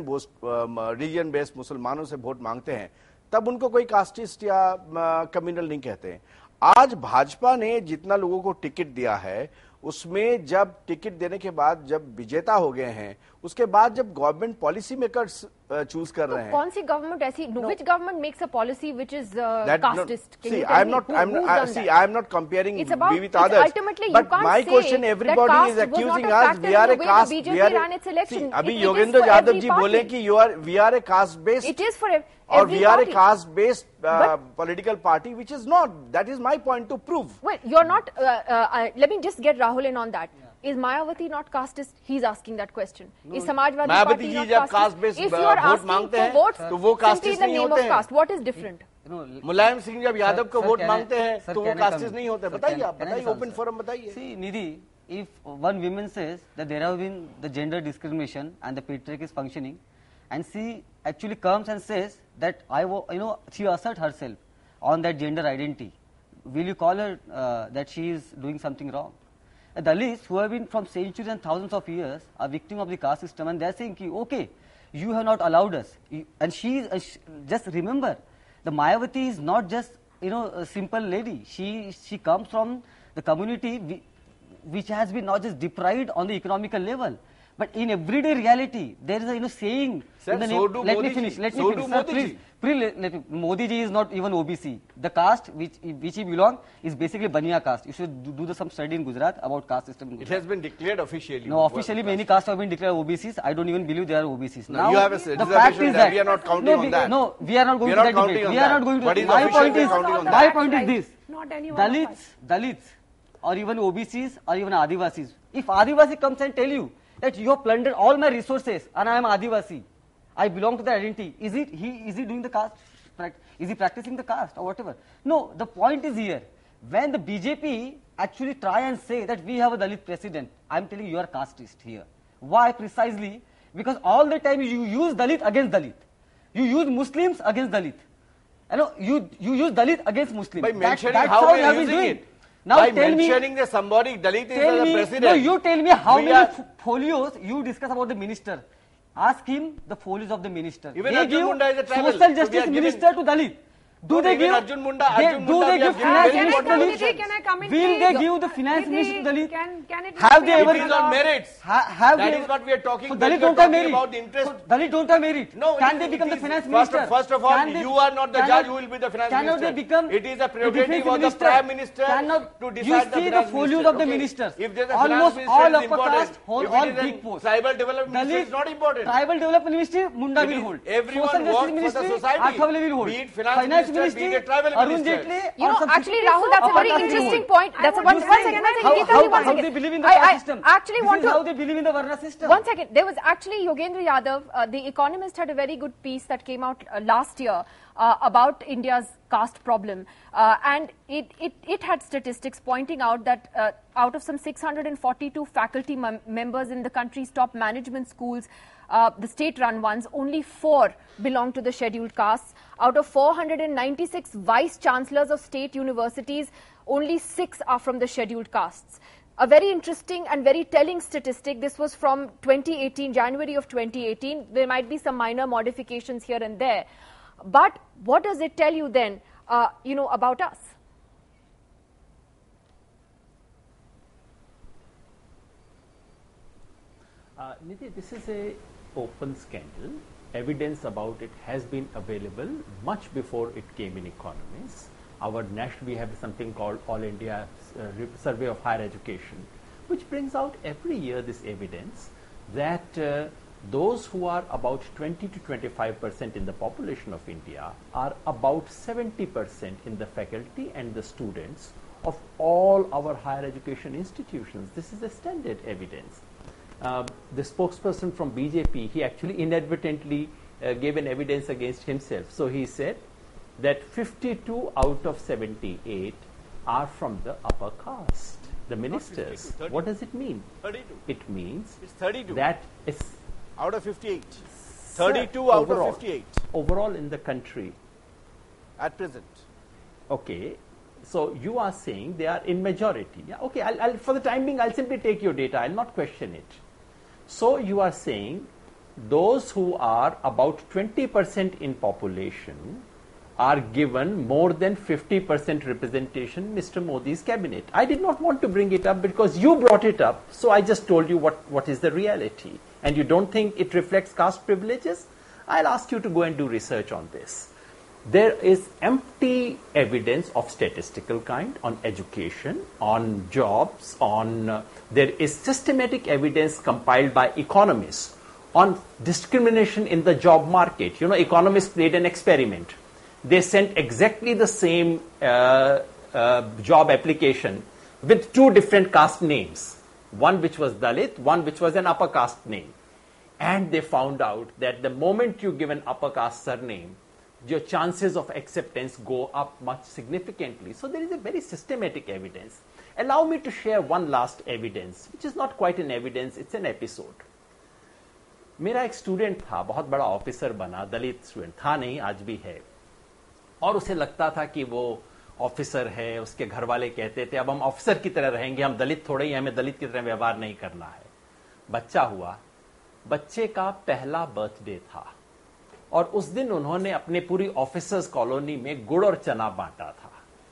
religion based मुसलमानों से vote मांगते हैं तब उनको कोई कास्टिस्ट या कम्युनल नहीं कहते हैं। आज भाजपा ने जितना लोगों को टिकट दिया है उसमें जब टिकट देने के बाद जब विजेता हो गए हैं उसके बाद जब गवर्नमेंट पॉलिसी मेकर्स चूज कर रहे हैं, कौन सी गवर्नमेंट ऐसी, which government makes a policy which is casteist? See, I am not, I am not, see, I am not comparing me with others. But my question, everybody is accusing us. We are a caste. We are. See, अभी योगेंद्र यादव जी बोले कि you are, we are a caste based. It is for every or we are a caste based uh, political party, which is not. That is my point to prove. Well, you are not. Uh, uh, uh, let me just get Rahul in on that. Yeah. Is Mayawati not casteist? He's asking that question. No. Is Samajwadi Party not casteist? caste based if you are asking for votes, तो वो simply in the name of caste, what is different? Mulayam Singh जब यादव को vote मांगते हैं तो वो casteist नहीं होते। बताइए आप, बताइए, ओपन फोरम बताइए। See, Nidhi, if one woman says that there have been the gender discrimination and the patriarchy is functioning, and she actually comes and says that I, you know, she asserts herself on that gender identity, will you call her uh, that she is doing something wrong? The Dalits who have been from centuries and thousands of years are victim of the caste system, and they are saying, okay, you have not allowed us. You, and she, uh, she, just remember, the Mayawati is not just, you know, a simple lady. She she comes from the community we, which has been not just deprived on the economical level, but in everyday reality, there is a, you know, saying. Sir, in the so name, do let Modi me finish. ji. Let so me finish. Do Sir, Modi please, ji. please let, let me, Modi ji is not even O B C. The caste which which he belongs is basically Baniya caste. You should do, do the, some study in Gujarat about caste system in Gujarat. It has been declared officially. No, officially many castes have been declared O B Cs. I don't even believe they are O B Cs. No, now, you have a the fact is that we are not counting no, on we, that. No, we are not going we to are that not debate. on We that. are not going to. What is My point is, counting on my that. point is this: not any one of Dalits, us. Dalits, or even O B Cs, or even Adivasis. If Adivasi comes and tell you that you have plundered all my resources and I am Adivasi, I belong to the identity. Is it he? Is he doing the caste? Is he practicing the caste or whatever? No. The point is here: when the B J P actually try and say that we have a Dalit president, I am telling you, you are casteist here. Why precisely? Because all the time you use Dalit against Dalit, you use Muslims against Dalit. You know, you you use Dalit against Muslims. By that, mentioning that's how, how we you are have been using doing. it. Now By tell mentioning me, that somebody Dalit is tell the me, president. no, you tell me how we many are, folios you discuss about the minister. Ask him the folios of the minister. Even they Arjun give Munda is a tribal, social so we justice are minister to Dalit. Do No, they even give Arjun Munda, they, Arjun do Munda, they we give have finance given minister very to important Dalit? Can I come in, Will please? they give the finance Nidhi, minister to Dalit? Can, can it Have they be ever- It is on merits. Ha, have That they, is what we are talking so about. Dalit We are don't have talking merit. about the interest. So Dalit don't have merit. No, can it they is- become it the is- finance first minister? Of, first of all, Can they- you are not the cannot- judge who will be the finance cannot minister. They become It is the the prerogative defense of the minister? prime minister Cannot- to you decide the see the finance folios minister. of the Okay. ministers. If there's a Almost finance all minister, it is upper important. caste hold If all it is big a posts. tribal development minister, Dalit, it's not important. Tribal development ministry, Munda It will is hold. everyone Social works justice for the ministry, society. Athawale will hold. Be it finance minister, be it a tribal Arun minister. Jaitley, You or know, some actually, people- Rahul, that's a upper very caste will interesting hold. point. That's a I one, want one to second, say- one second. How, Geeta how, ji, one how second. they believe in the I, caste I system? actually This want is to. how they believe in the Varna system. One second. There was actually Yogendra Yadav, uh, the Economist, had a very good piece that came out uh, last year uh, about India's caste problem, uh, and it, it it had statistics pointing out that uh, out of some six hundred forty-two faculty mem members in the country's top management schools, uh, the state-run ones, only four belong to the scheduled castes. Out of four hundred ninety-six vice chancellors of state universities, only six are from the scheduled castes. A very interesting and very telling statistic. This was from twenty eighteen, January of twenty eighteen. There might be some minor modifications here and there. But what does it tell you then, uh, you know, about us? Uh, Nidhi, this is a open scandal, evidence about it has been available much before it came in Economist. Our national, we have something called All India uh, Survey of Higher Education, which brings out every year this evidence that uh, those who are about twenty to twenty-five percent in the population of India are about seventy percent in the faculty and the students of all our higher education institutions. This is a standard evidence. Uh, the spokesperson from B J P, he actually inadvertently uh, gave an evidence against himself. So he said that fifty-two out of seventy-eight are from the upper caste, the ministers. What does it mean? thirty-two. It means It's thirty-two. that is Out of fifty-eight. thirty-two out overall, of fifty-eight overall in the country. at present. Okay, so you are saying they are in majority. Yeah, okay, I'll, I'll, for the time being, I'll simply take your data. I'll not question it. So you are saying those who are about twenty percent in population are given more than fifty percent representation in Mister Modi's cabinet. I did not want to bring it up because you brought it up, so I just told you what, what is the reality. And you don't think it reflects caste privileges? I'll ask you to go and do research on this. There is empty evidence of statistical kind on education, on jobs, on uh, there is systematic evidence compiled by economists on discrimination in the job market. You know, economists played an experiment. They sent exactly the same uh, uh, job application with two different caste names, one which was Dalit, one which was an upper caste name. And they found out that the moment you give an upper caste surname, your chances of acceptance go up much significantly. So there is a very systematic evidence. Allow me to share one last evidence, which is not quite an evidence, it's an episode. मेरा एक student था, बहुत बड़ा officer बना, दलित student था नहीं, आज भी है, और उसे लगता था कि वो ऑफिसर है, उसके घर वाले कहते थे अब हम ऑफिसर की तरह रहेंगे, हम दलित थोड़े ही, हमें दलित की तरह व्यवहार नहीं करना है. बच्चा हुआ, बच्चे का पहला बर्थडे था और उस दिन उन्होंने अपने पूरी ऑफिसर्स कॉलोनी में गुड़ और चना बांटा था.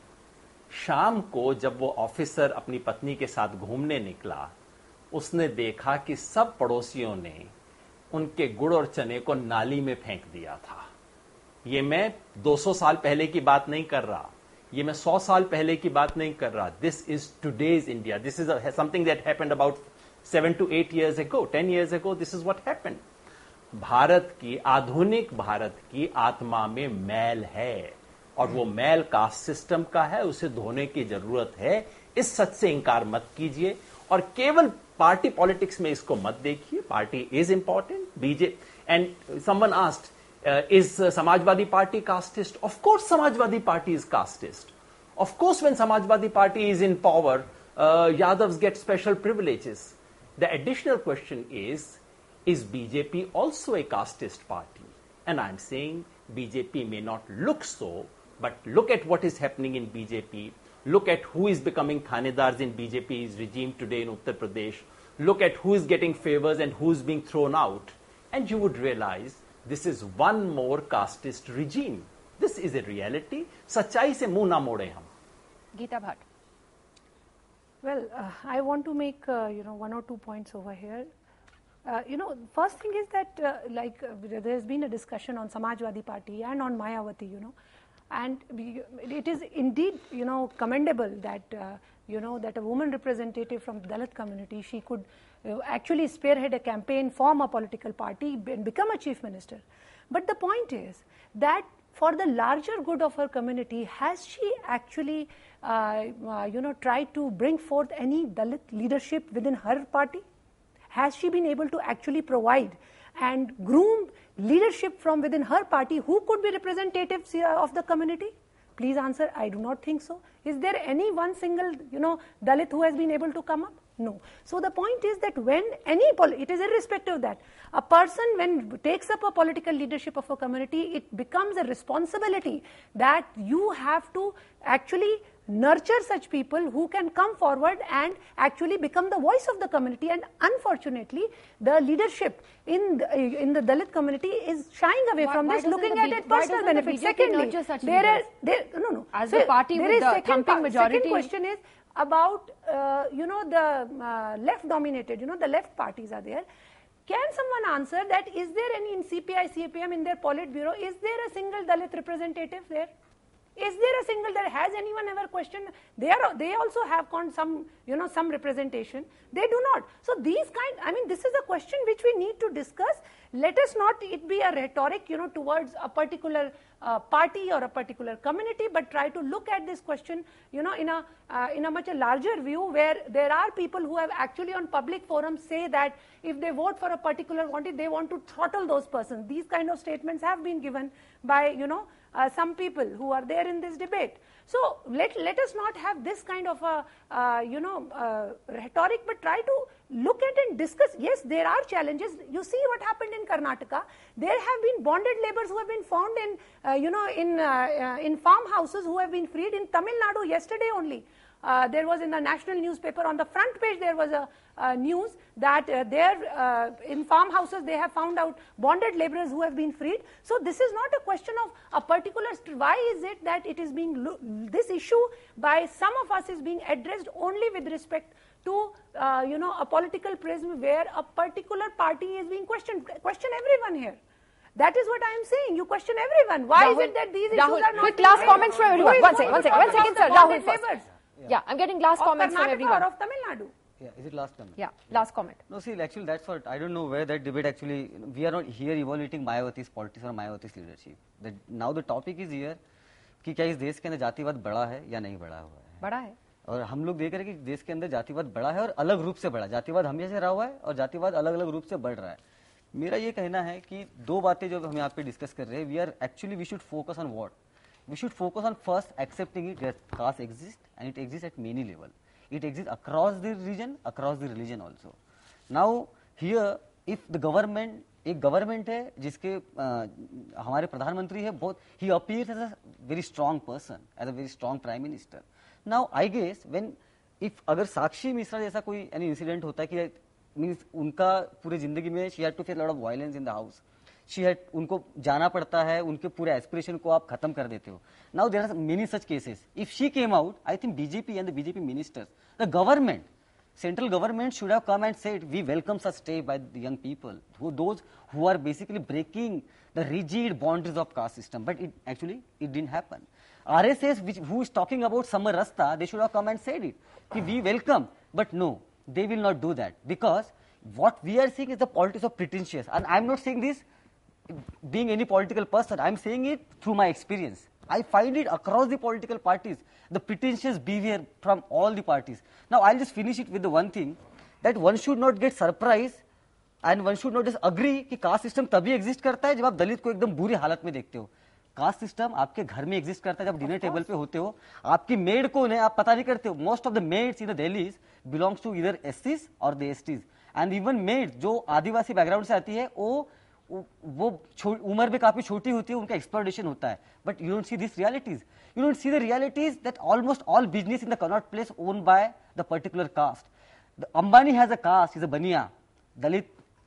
शाम को जब वो ऑफिसर अपनी पत्नी के साथ घूमने निकला, उसने देखा कि सब पड़ोसियों ने उनके गुड़ और चने को नाली में फेंक दिया था. ये मैं दो सौ साल पहले की बात नहीं कर रहा, ये मैं सौ साल पहले की बात नहीं कर रहा. This is today's India. This is something that happened about seven to eight years ago, ten years ago. This is what happened. Bharat की, आधुनिक भारत की आत्मा में मैल है और वो मैल कास्ट सिस्टम का है, उसे धोने की जरूरत है. इस सच से इंकार मत कीजिए और केवल पार्टी पॉलिटिक्स में इसको मत देखिए. Party is important. BJ and someone asked is Samajwadi party casteist? Of course Samajwadi party is casteist. Of course when Samajwadi party is in power, Yadavs get special privileges. The additional question is, is B J P also a casteist party? And I'm saying B J P may not look so, but look at what is happening in B J P. Look at who is becoming thanedars in B J P's regime today in Uttar Pradesh. Look at who is getting favors and who is being thrown out. And you would realize this is one more casteist regime. This is a reality. Sachai se muh na mode hum. Geeta Bhatt. Well, uh, I want to make uh, you know one or two points over here. Uh, you know, first thing is that uh, like uh, there's been a discussion on Samajwadi Party and on Mayawati, you know, and we, it is indeed you know commendable that uh, you know that a woman representative from the Dalit community, she could uh, actually spearhead a campaign, form a political party and become a chief minister. But the point is that for the larger good of her community, has she actually uh, uh, you know tried to bring forth any Dalit leadership within her party? Has she been able to actually provide and groom leadership from within her party who could be representatives of the community? Please answer, I do not think so. Is there any one single, you know, Dalit who has been able to come up? No. So the point is that when any, it is irrespective of that, a person when takes up a political leadership of a community, it becomes a responsibility that you have to actually nurture such people who can come forward and actually become the voice of the community. And unfortunately, the leadership in the, in the Dalit community is shying away why, from why this, looking at it personal benefit. Secondly, there are there, no no as so the party there with is the second, thumping majority. Second question is about uh, you know the uh, left dominated, you know the left parties are there. Can someone answer that? Is there any in C P I, C P M in their Politburo? Is there a single Dalit representative there? Is there a single that has anyone ever questioned? They are, they also have some, you know, some representation. They do not. So these kind, I mean, this is a question which we need to discuss. Let us not it be a rhetoric, you know, towards a particular uh, party or a particular community, but try to look at this question, you know, in a uh, in a much a larger view, where there are people who have actually on public forums say that if they vote for a particular party, they want to throttle those persons. These kind of statements have been given by, you know, Uh, some people who are there in this debate. So let, let us not have this kind of a, uh, you know, uh, rhetoric, but try to look at and discuss. Yes, there are challenges. You see what happened in Karnataka. There have been bonded laborers who have been found in, uh, you know, in, uh, uh, in farmhouses who have been freed in Tamil Nadu yesterday only. Uh, there was in the national newspaper on the front page there was a uh, news that uh, there uh, in farmhouses they have found out bonded laborers who have been freed. So this is not a question of a particular, why is it that it is being, this issue by some of us is being addressed only with respect to uh, you know, a political prism where a particular party is being questioned. Question everyone here. That is what I am saying. You question everyone. Why Rahul, is it that these Rahul, issues are not... quick last comments from everyone. One second, one second, one second, sir. Rahul first. Laborers Yeah. yeah, I'm getting last of comments from Karnataka everyone. or of Tamil Nadu. Yeah, is it last comment? Yeah, last comment. No, see, actually, that's what I don't know where that debate actually. We are not here evaluating Mayawati's politics or Mayawati's leadership. That now the topic is here कि क्या इस देश के अंदर जातिवाद बड़ा है या नहीं बड़ा हुआ है? बड़ा है. और हम लोग देख रहे हैं कि देश के अंदर जातिवाद बड़ा है और अलग रूप से बड़ा. जातिवाद हमेशा रहा हुआ है और जातिवाद अलग अलग रूप से बढ़ रहा है. मेरा ये कहना है कि दो बातें जो हम यहाँ पे डिस्कस कर रहे हैं, we are actually we should focus on what. We should focus on first accepting it that caste exists, and it exists at many levels. It exists across the region, across the religion also. Now here, if the government, एक government है जिसके हमारे प्रधानमंत्री है, बहुत he appears as a very strong person, as a very strong prime minister. Now I guess when if अगर साक्षी मिश्रा जैसा कोई any incident होता है कि means उनका पूरे जिंदगी में she had to face a lot of violence in the house. She had, उनको जाना पड़ता है, उनके पूरे एस्पिरेशन को आप खत्म कर देते हो. Now there are many such cases. If she came out, I think B J P and the B J P ministers, the government, central government should have come and said, we welcome such step by the young people, who those who are basically breaking the rigid boundaries of caste system. But it actually it didn't happen. R S S, which who is talking about Samar Rasta, they should have come and said it. We welcome, but no, they will not do that, because what we are seeing is the politics of pretentious. And I am not saying this being any political person, I am saying it through my experience. I find it across the political parties, the pretentious behavior from all the parties. Now I'll just finish it with the one thing, that one should not get surprised and one should not just agree कि caste system तभी exist करता है जब आप दलित को एकदम बुरी हालत में देखते हो. कास्ट सिस्टम आपके घर में एग्जिस्ट करता है जब डिनर टेबल पे होते हो. आपकी मेड कौन है आप पता नहीं करते हो. Most of the maids in the Delhi belongs to इधर एससीज और the STs. And even maid जो आदिवासी बैकग्राउंड से आती है वो वो उम्र में काफी छोटी होती है, उनका एक्सप्लॉयटेशन होता है. But you don't see this realities. You don't see the realities that almost all business in the Connaught Place own by the particular caste. Ambani has a caste, is a Bania. Dalit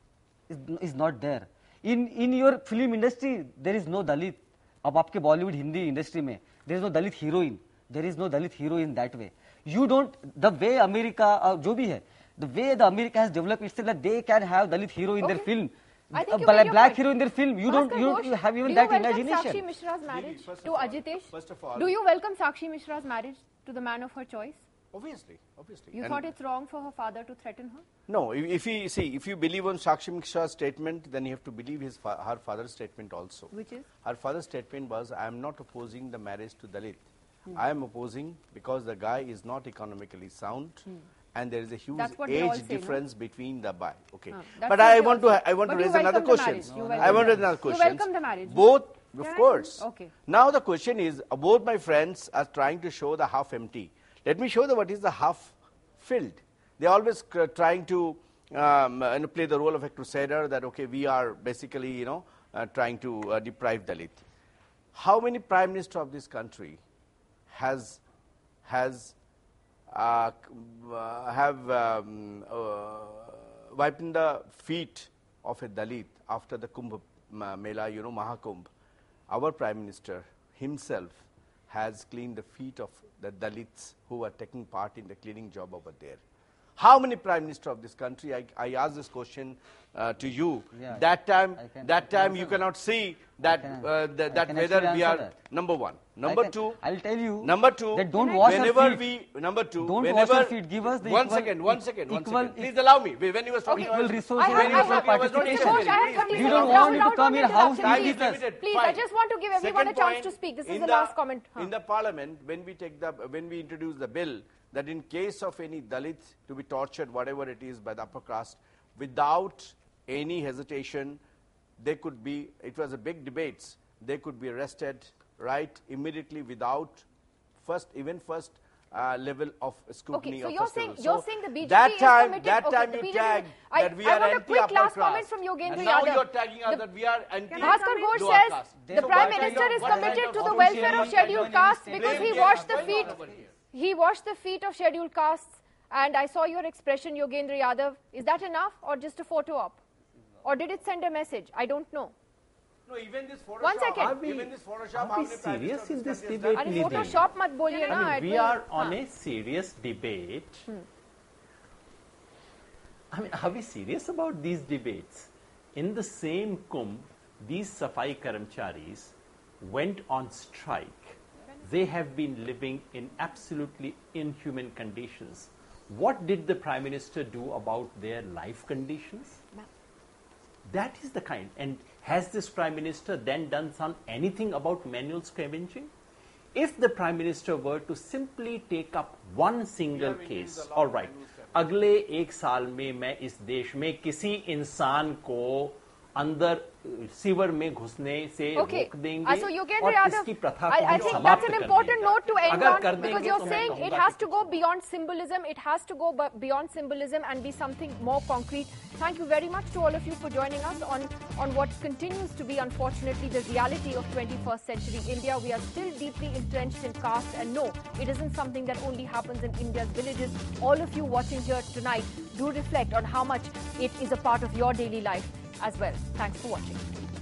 is not there. In in your film industry there is no Dalit. अब आपके Bollywood Hindi industry में there is no Dalit heroine, there is no Dalit hero in that way. You don't the way America जो भी है, the way the America has developed itself that they can have Dalit hero in their film, a black, black hero in their film. You don't, you, you have even that imagination. Do you welcome Sakshi Mishra's marriage first to all, Ajitesh? First of all, do you welcome Sakshi Mishra's marriage to the man of her choice? Obviously, obviously. You and thought it's wrong for her father to threaten her? No, if, if you see, if you believe on Sakshi Mishra's statement, then you have to believe his fa her father's statement also. Which is? Her father's statement was, I am not opposing the marriage to Dalit. Hmm. I am opposing because the guy is not economically sound. Hmm. And there is a huge age difference say, no? between the buy. Okay, uh, but I want to I want to raise another question. No, I want to raise another question. You welcome the marriage. Both, of Can course. Okay. Now the question is, uh, both my friends are trying to show the half empty. Let me show the what is the half filled. They are always uh, trying to um, uh, play the role of a crusader. That okay, we are basically you know uh, trying to uh, deprive Dalit. How many prime minister of this country has has Uh, uh, have um, uh, wiped the feet of a Dalit after the Kumbh Mela, you know, Mahakumbh? Our Prime Minister himself has cleaned the feet of the Dalits who are taking part in the cleaning job over there. How many prime minister of this country? I, I asked this question uh, to you. Yeah, that time, can- that I can time you answer cannot see that can- uh, the, I that can whether actually we answer are that. number one, I number can- two. I'll tell you. Number two. That don't wash your whenever feet. we number two. Don't wash whenever your feet. Give us the one equal- second, one e- second, one equal- second. Please allow me. When he was talking, Equal about- resources when he was and talking, I was not participation. Mister Ghosh, I have interrupting. thirty We seconds. don't want you to Rahul, come don't in house interrupt Time him, is please. limited. Please, Fine. I just want to give everyone Second a chance point, to speak. This is in the last comment. Huh. In the parliament, when we take the, when we introduce the bill, that in case of any Dalit to be tortured, whatever it is, by the upper caste, without any hesitation, they could be, it was a big debates, they could be arrested, right, immediately without first, even first uh, level of scrutiny. Okay, so or you're first saying level. you're So saying the B J P that is time, committed. that Okay, time the you B J P tag I, that we I are want a anti quick upper last class. comment from Yogendra And now Yadav. you're tagging us The- that we are anti Bhaskar Ghosh lower says caste. the So Prime what kind Minister of- is what kind committed of to the official welfare of is scheduled going castes on in because this he state? washed the What's going feet. on over here? He washed the feet of scheduled castes, and I saw your expression, Yogendra Yadav. Is that enough, or just a photo op, or did it send a message? I don't know. No, even this Photoshop. One second. Are we, Even this Photoshop. are how we many prime serious minister in of this country has debate, done? अरे Nidhi? Photoshop मत बोलिए I ना. mean, it we will- are on हाँ. a serious debate. I mean, are we serious about these debates? In the same Kumbh, these Safai Karamcharis went on strike. They have been living in absolutely inhuman conditions. What did the Prime Minister do about their life conditions? That is the kind. And has this Prime Minister then done some anything about manual scavenging? If the Prime Minister were to simply take up one single case, all right, अगले एक साल में मैं इस देश में किसी इंसान को अंदर सीवर में घुसने से Okay. रोक देंगे Uh, so Yogendra और Yadav, इसकी प्रथा I, को I हम think समाप्त that's an कर important देंगे। note to end अगर on कर because देंगे you're तो मैं saying कहूंगा it has कि to go beyond symbolism. It has to go b- beyond symbolism and be something more concrete. Thank you very much to all of you for joining us on, on what continues to be, unfortunately, the reality of twenty-first century India. We are still deeply entrenched in caste, and no, it isn't something that only happens in India's villages. All of you watching here tonight, do reflect on how much it is a part of your daily life as well. Thanks for watching.